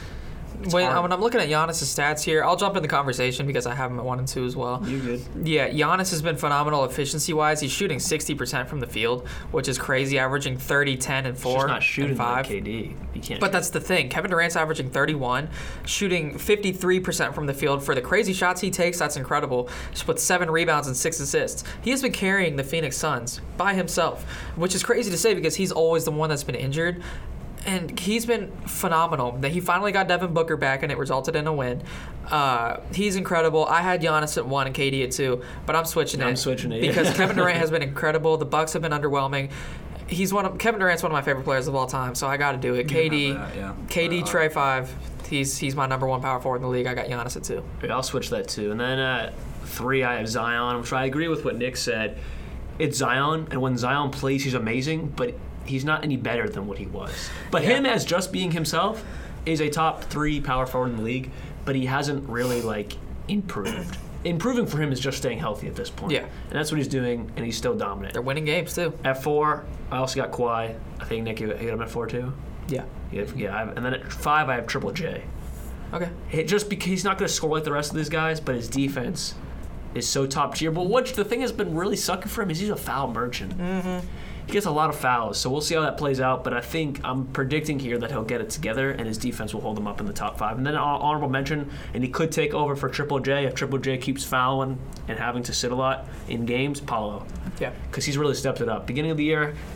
When, hard. when I'm looking at Giannis' stats here, I'll jump in the conversation because I have him at one and two as well. you good. Yeah, Giannis has been phenomenal efficiency-wise. He's shooting sixty percent from the field, which is crazy, averaging thirty, ten, and He's four, just not shooting and five. like K D. He can't. But that's the thing. Kevin Durant's averaging thirty-one, shooting fifty-three percent from the field. For the crazy shots he takes, that's incredible. Just with seven rebounds and six assists. He has been carrying the Phoenix Suns by himself, which is crazy to say because he's always the one that's been injured. And he's been phenomenal. That he finally got Devin Booker back, and it resulted in a win. Uh, he's incredible. I had Giannis at one and K D at two, but I'm switching it. I'm switching it, yeah. because Kevin Durant has been incredible. The Bucks have been underwhelming. He's one of Kevin Durant's one of my favorite players of all time, so I got to do it. K D, have that, yeah. K D, Uh, Trey five. He's he's my number one power forward in the league. I got Giannis at two. Yeah, I'll switch that too. And then at three, I have Zion, which I agree with what Nick said. It's Zion, and when Zion plays, he's amazing, but he's not any better than what he was. But Yeah. him as just being himself is a top three power forward in the league, but he hasn't really, like, improved. Improving for him is just staying healthy at this point. Yeah. And that's what he's doing, and he's still dominant. They're winning games too. At four, I also got Kawhi. I think Nick, you got him at four too? Yeah. Yeah, yeah. I have- And then at five, I have Triple J. Okay. It just because he's not going to score like the rest of these guys, but his defense is so top tier. But what the thing has been really sucking for him is he's a foul merchant. Mm-hmm. He gets a lot of fouls, so we'll see how that plays out. But I think I'm predicting here that he'll get it together, and his defense will hold him up in the top five. And then hon- honorable mention, and he could take over for Triple J if Triple J keeps fouling and having to sit a lot in games. Paolo, Yeah. because he's really stepped it up. Beginning of the year,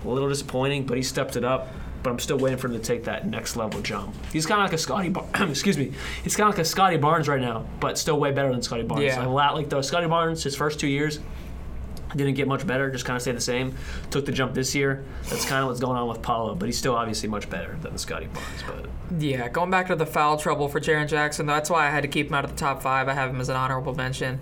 A little disappointing, but he stepped it up. But I'm still waiting for him to take that next level jump. He's kind of like a Scotty, Bar- excuse me. He's kind of like a Scotty Barnes right now, but still way better than Scotty Barnes. Yeah. A lot like though Scotty Barnes, his first two years didn't get much better, just kind of stayed the same. Took the jump this year. That's kind of what's going on with Paulo, but he's still obviously much better than Scotty Barnes. But Yeah, going back to the foul trouble for Jaren Jackson, that's why I had to keep him out of the top five. I have him as an honorable mention.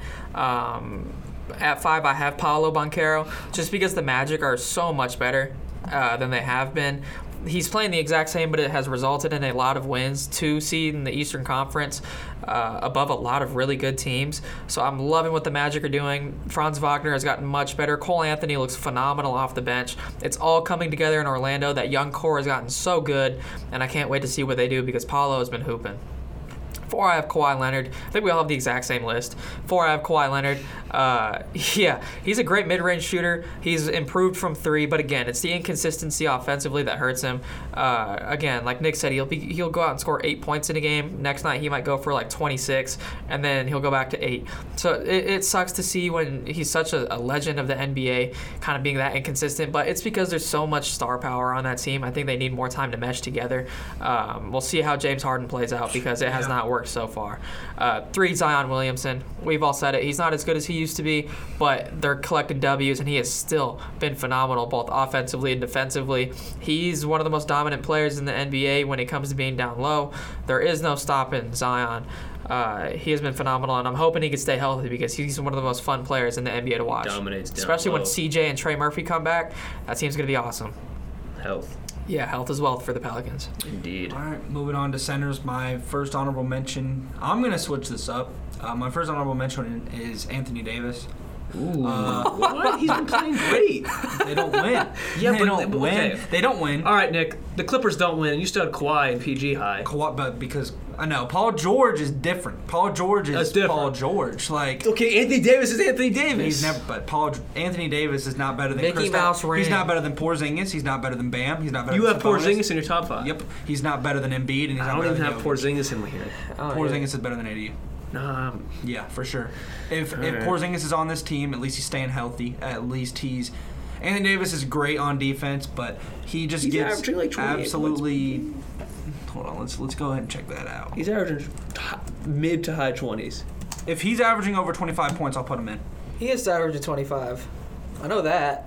Um, at five, I have Paolo Banchero, just because the Magic are so much better uh, than they have been. He's playing the exact same, but it has resulted in a lot of wins. Two seed in the Eastern Conference, uh, above a lot of really good teams. So I'm loving what the Magic are doing. Franz Wagner has gotten much better. Cole Anthony looks phenomenal off the bench. It's all coming together in Orlando. That young core has gotten so good, and I can't wait to see what they do because Paulo has been hooping. Four, I have Kawhi Leonard. I think we all have the exact same list. Four, I have Kawhi Leonard. Uh, yeah, he's a great mid-range shooter. He's improved from three, but again, it's the inconsistency offensively that hurts him. Uh, again, like Nick said, he'll be he'll go out and score eight points in a game. Next night, he might go for like twenty-six, and then he'll go back to eight. So it, it sucks to see when he's such a, a legend of the N B A, kind of being that inconsistent. But it's because there's so much star power on that team. I think they need more time to mesh together. Um, we'll see how James Harden plays out because it has Yeah. not worked so far. Uh, three, Zion Williamson. We've all said it. He's not as good as he used to be, but they're collecting W's, and he has still been phenomenal, both offensively and defensively. He's one of the most dominant players in the N B A when it comes to being down low. There is no stopping Zion. Uh, he has been phenomenal, and I'm hoping he can stay healthy because he's one of the most fun players in the N B A to watch. Dominates down Especially low. when C J and Trey Murphy come back. That team's going to be awesome. health, Yeah, health is wealth for the Pelicans. indeed. All right, moving on to centers. My first honorable mention. I'm gonna switch this up. Uh, my first honorable mention is Anthony Davis. Ooh, Uh, what? He's been playing great. They don't win. Yeah, they but- don't but- win. okay. They don't win. All right, Nick. The Clippers don't win. You still had Kawhi and P G high. Kawhi, but because I know Paul George is different. Paul George is That's different. Paul George. Like Okay, Anthony Davis is Anthony Davis. he's never. But Paul Anthony Davis is not better than Mickey Kristaps. Mouse ring. He's not better than Porzingis. He's not better than Bam. He's not better. You than have Sabonis. Porzingis in your top five. Yep. He's not better than Embiid, and he's I not don't better even than have Jokic. Porzingis in here. Porzingis is better than A D. Nah, Yeah, for sure. If if Alright. Porzingis is on this team, at least he's staying healthy. At least he's. Anthony Davis is great on defense, but he just He's gets averaging like twenty-eight absolutely. Hold on, let's let's go ahead and check that out. he's averaging hi- mid to high twenties. If he's averaging over twenty-five points, I'll put him in. He is average of twenty-five. I know that.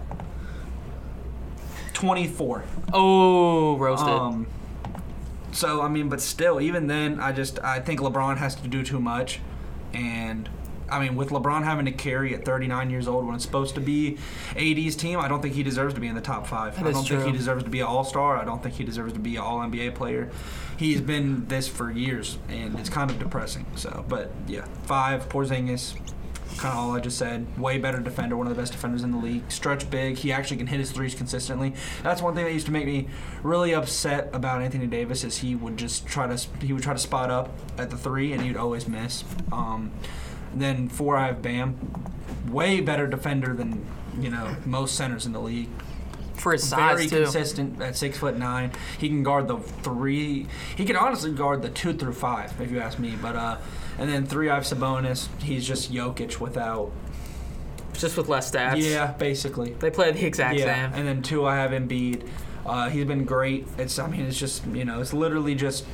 twenty-four. Oh, roasted. Um, so I mean, but still, even then, I just I think LeBron has to do too much, and I mean, with LeBron having to carry at thirty-nine years old when it's supposed to be A D's team, I don't think he deserves to be in the top five. That I is don't think true. he deserves to be an All-Star. I don't think he deserves to be an All N B A player. He's been this for years, and it's kind of depressing. So, but yeah, five Porzingis. Kind of all I just said. Way better defender, one of the best defenders in the league. Stretch big. He actually can hit his threes consistently. That's one thing that used to make me really upset about Anthony Davis is he would just try to he would try to spot up at the three and he'd always miss. Um, then four, I have Bam. Way better defender than you know most centers in the league. For his size, Very too. consistent at six foot nine. He can guard the three. He can honestly guard the two through five, if you ask me. But uh, and then three, I have Sabonis. He's just Jokic without. Just with less stats. Yeah, basically. They play the exact Yeah, same. and then two, I have Embiid. Uh, he's been great. It's, I mean, it's just you know, it's literally just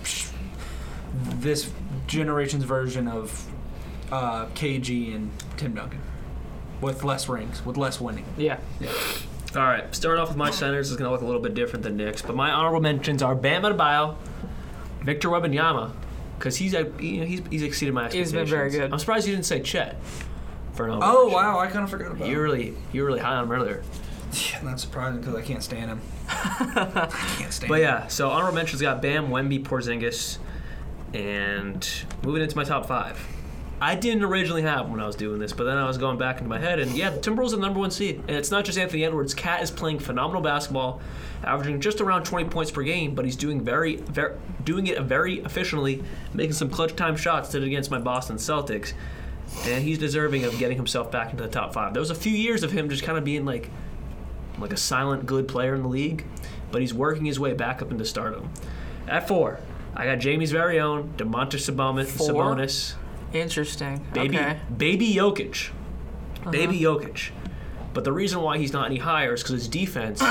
this generation's version of uh, K G and Tim Duncan, with less rings, with less winning. Yeah. All right, starting off with my centers is going to look a little bit different than Nick's, but my honorable mentions are Bam Adebayo, Victor Wembanyama, because he's, uh, you know, he's he's exceeded my He's expectations. been very good. I'm surprised you didn't say Chet for an honorable Oh mention. wow, I kind of forgot about. You were really you were really high on him earlier. Yeah, not surprising because I can't stand him. I can't stand But him. yeah, so honorable mentions got Bam, Wemby, Porzingis, and moving into my top five. I didn't originally have when I was doing this, but then I was going back into my head, and yeah, the Timberwolves are the number one seed. And it's not just Anthony Edwards. Cat is playing phenomenal basketball, averaging just around twenty points per game, but he's doing very, very doing it very efficiently, making some clutch time shots. Did it against my Boston Celtics, and he's deserving of getting himself back into the top five. There was a few years of him just kind of being like, like a silent good player in the league, but he's working his way back up into stardom. At four, I got Jamie's very own DeMontis Sabonis. Four? Sabonis. Interesting. Baby, Okay. baby Jokic. Uh-huh. Baby Jokic. But the reason why he's not any higher is because his defense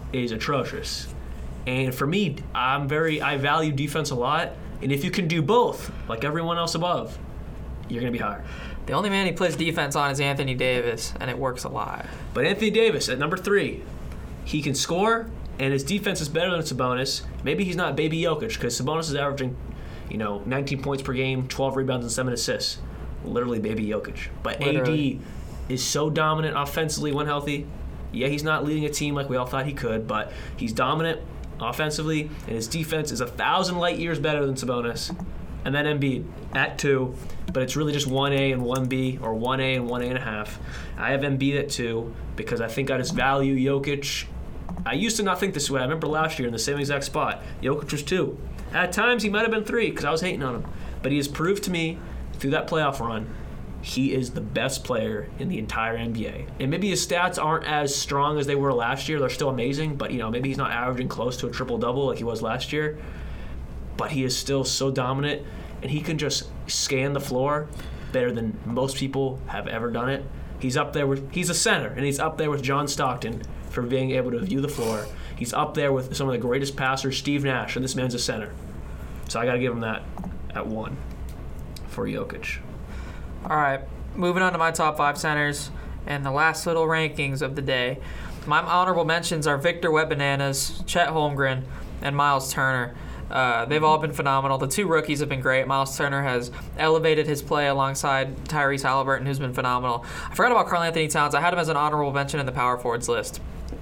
is atrocious. And for me, I'm very I value defense a lot. And if you can do both, like everyone else above, you're going to be higher. The only man he plays defense on is Anthony Davis, and it works a lot. But Anthony Davis at number three, he can score, and his defense is better than Sabonis. Maybe he's not baby Jokic, because Sabonis is averaging, you know, nineteen points per game, twelve rebounds, and seven assists. Literally baby Jokic. But Literally. A D is so dominant offensively when healthy. Yeah, he's not leading a team like we all thought he could, but he's dominant offensively, and his defense is a thousand light years better than Sabonis. And then Embiid at two, but it's really just one A and one B, or one A and one A and a half. I have Embiid at two because I think I just value Jokic. I used to not think this way. I remember last year in the same exact spot, Jokic was two. At times he might have been three because I was hating on him, but he has proved to me through that playoff run he is the best player in the entire N B A. And maybe his stats aren't as strong as they were last year. They're still amazing, but you know, maybe he's not averaging close to a triple-double like he was last year. But he is still so dominant, and he can just scan the floor better than most people have ever done it. He's up there with he's a center, and he's up there with John Stockton for being able to view the floor. He's up there with some of the greatest passers, Steve Nash, and this man's a center. So I got to give him that at one for Jokic. All right, moving on to my top five centers and the last little rankings of the day. My honorable mentions are Victor Wembanyama, Chet Holmgren, and Miles Turner. Uh, they've all been phenomenal. The two rookies have been great. Miles Turner has elevated his play alongside Tyrese Halliburton, who's been phenomenal. I forgot about Karl Anthony Towns. I had him as an honorable mention in the power forwards list.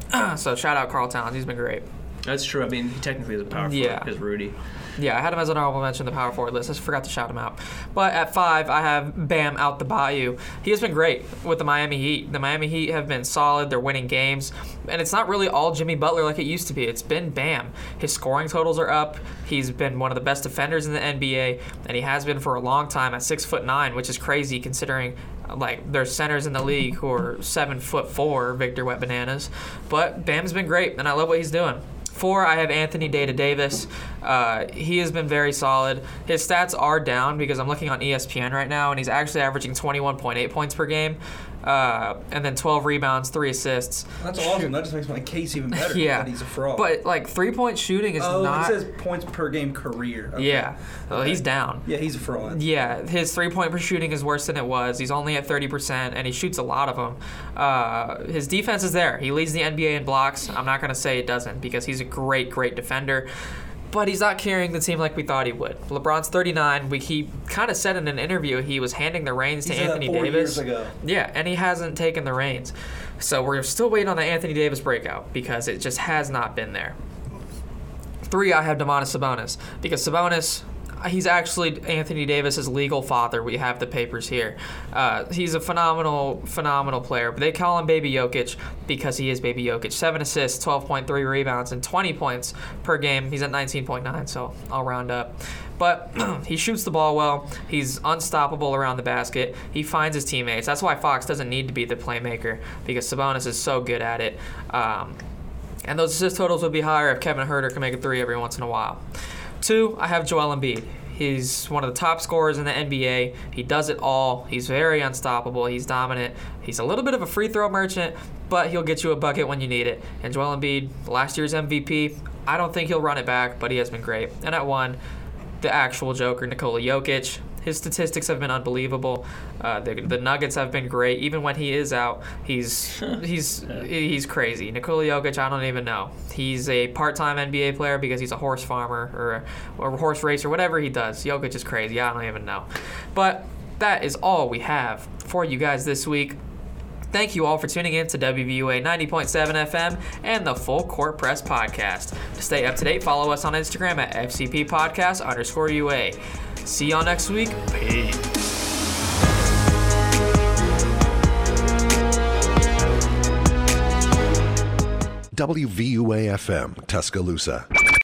So shout out Karl Towns. He's been great. That's true. I mean, he technically is a power forward, Yeah. is Rudy. Yeah, I had him as an honorable mention in the power forward list. I just forgot to shout him out. But at five, I have Bam out the Bayou. He has been great with the Miami Heat. The Miami Heat have been solid. They're winning games. And it's not really all Jimmy Butler like it used to be. It's been Bam. His scoring totals are up. He's been one of the best defenders in the N B A, and he has been for a long time at six foot nine, which is crazy considering like there's centers in the league who are seven foot four, Victor Wembanyama. But Bam's been great, and I love what he's doing. Four, I have Anthony Davis. Uh, he has been very solid. His stats are down because I'm looking on E S P N right now, and he's actually averaging twenty-one point eight points per game, uh, and then twelve rebounds, three assists. That's awesome. That just makes my case even better. Yeah, That he's a fraud. but like three-point shooting is oh, not. it says points per game career. Okay. Yeah, well, he's down. Yeah, he's a fraud. Yeah, his three-point per shooting is worse than it was. He's only at thirty percent, and he shoots a lot of them. Uh, his defense is there. He leads the N B A in blocks. I'm not going to say it doesn't because he's a great, great defender. But he's not carrying the team like we thought he would. LeBron's thirty-nine. We, he kind of said in an interview he was handing the reins to He said that Anthony four Davis. years ago. Yeah, and he hasn't taken the reins. So we're still waiting on the Anthony Davis breakout because it just has not been there. Three, I have Domantas Sabonis because Sabonis, he's actually Anthony Davis's legal father. We have the papers here. Uh, he's a phenomenal, phenomenal player. But they call him Baby Jokic because he is Baby Jokic. Seven assists, twelve point three rebounds, and twenty points per game. He's at nineteen point nine, so I'll round up. But he shoots the ball well. He's unstoppable around the basket. He finds his teammates. That's why Fox doesn't need to be the playmaker because Sabonis is so good at it. Um, and those assist totals would be higher if Kevin Huerter can make a three every once in a while. Two, I have Joel Embiid. He's one of the top scorers in the N B A. He does it all. He's very unstoppable. He's dominant. He's a little bit of a free throw merchant, but he'll get you a bucket when you need it. And Joel Embiid, last year's M V P, I don't think he'll run it back, but he has been great. And at one, the actual Joker, Nikola Jokic. His statistics have been unbelievable. Uh, the, the Nuggets have been great. Even when he is out, he's he's he's crazy. Nikola Jokic, I don't even know. He's a part-time N B A player because he's a horse farmer or a, or a horse racer, whatever he does. Jokic is crazy. I don't even know. But that is all we have for you guys this week. Thank you all for tuning in to W V U A ninety point seven F M and the Full Court Press Podcast. To stay up to date, follow us on Instagram at F C P Podcast underscore U A. See y'all next week. Peace. W V U A F M, Tuscaloosa.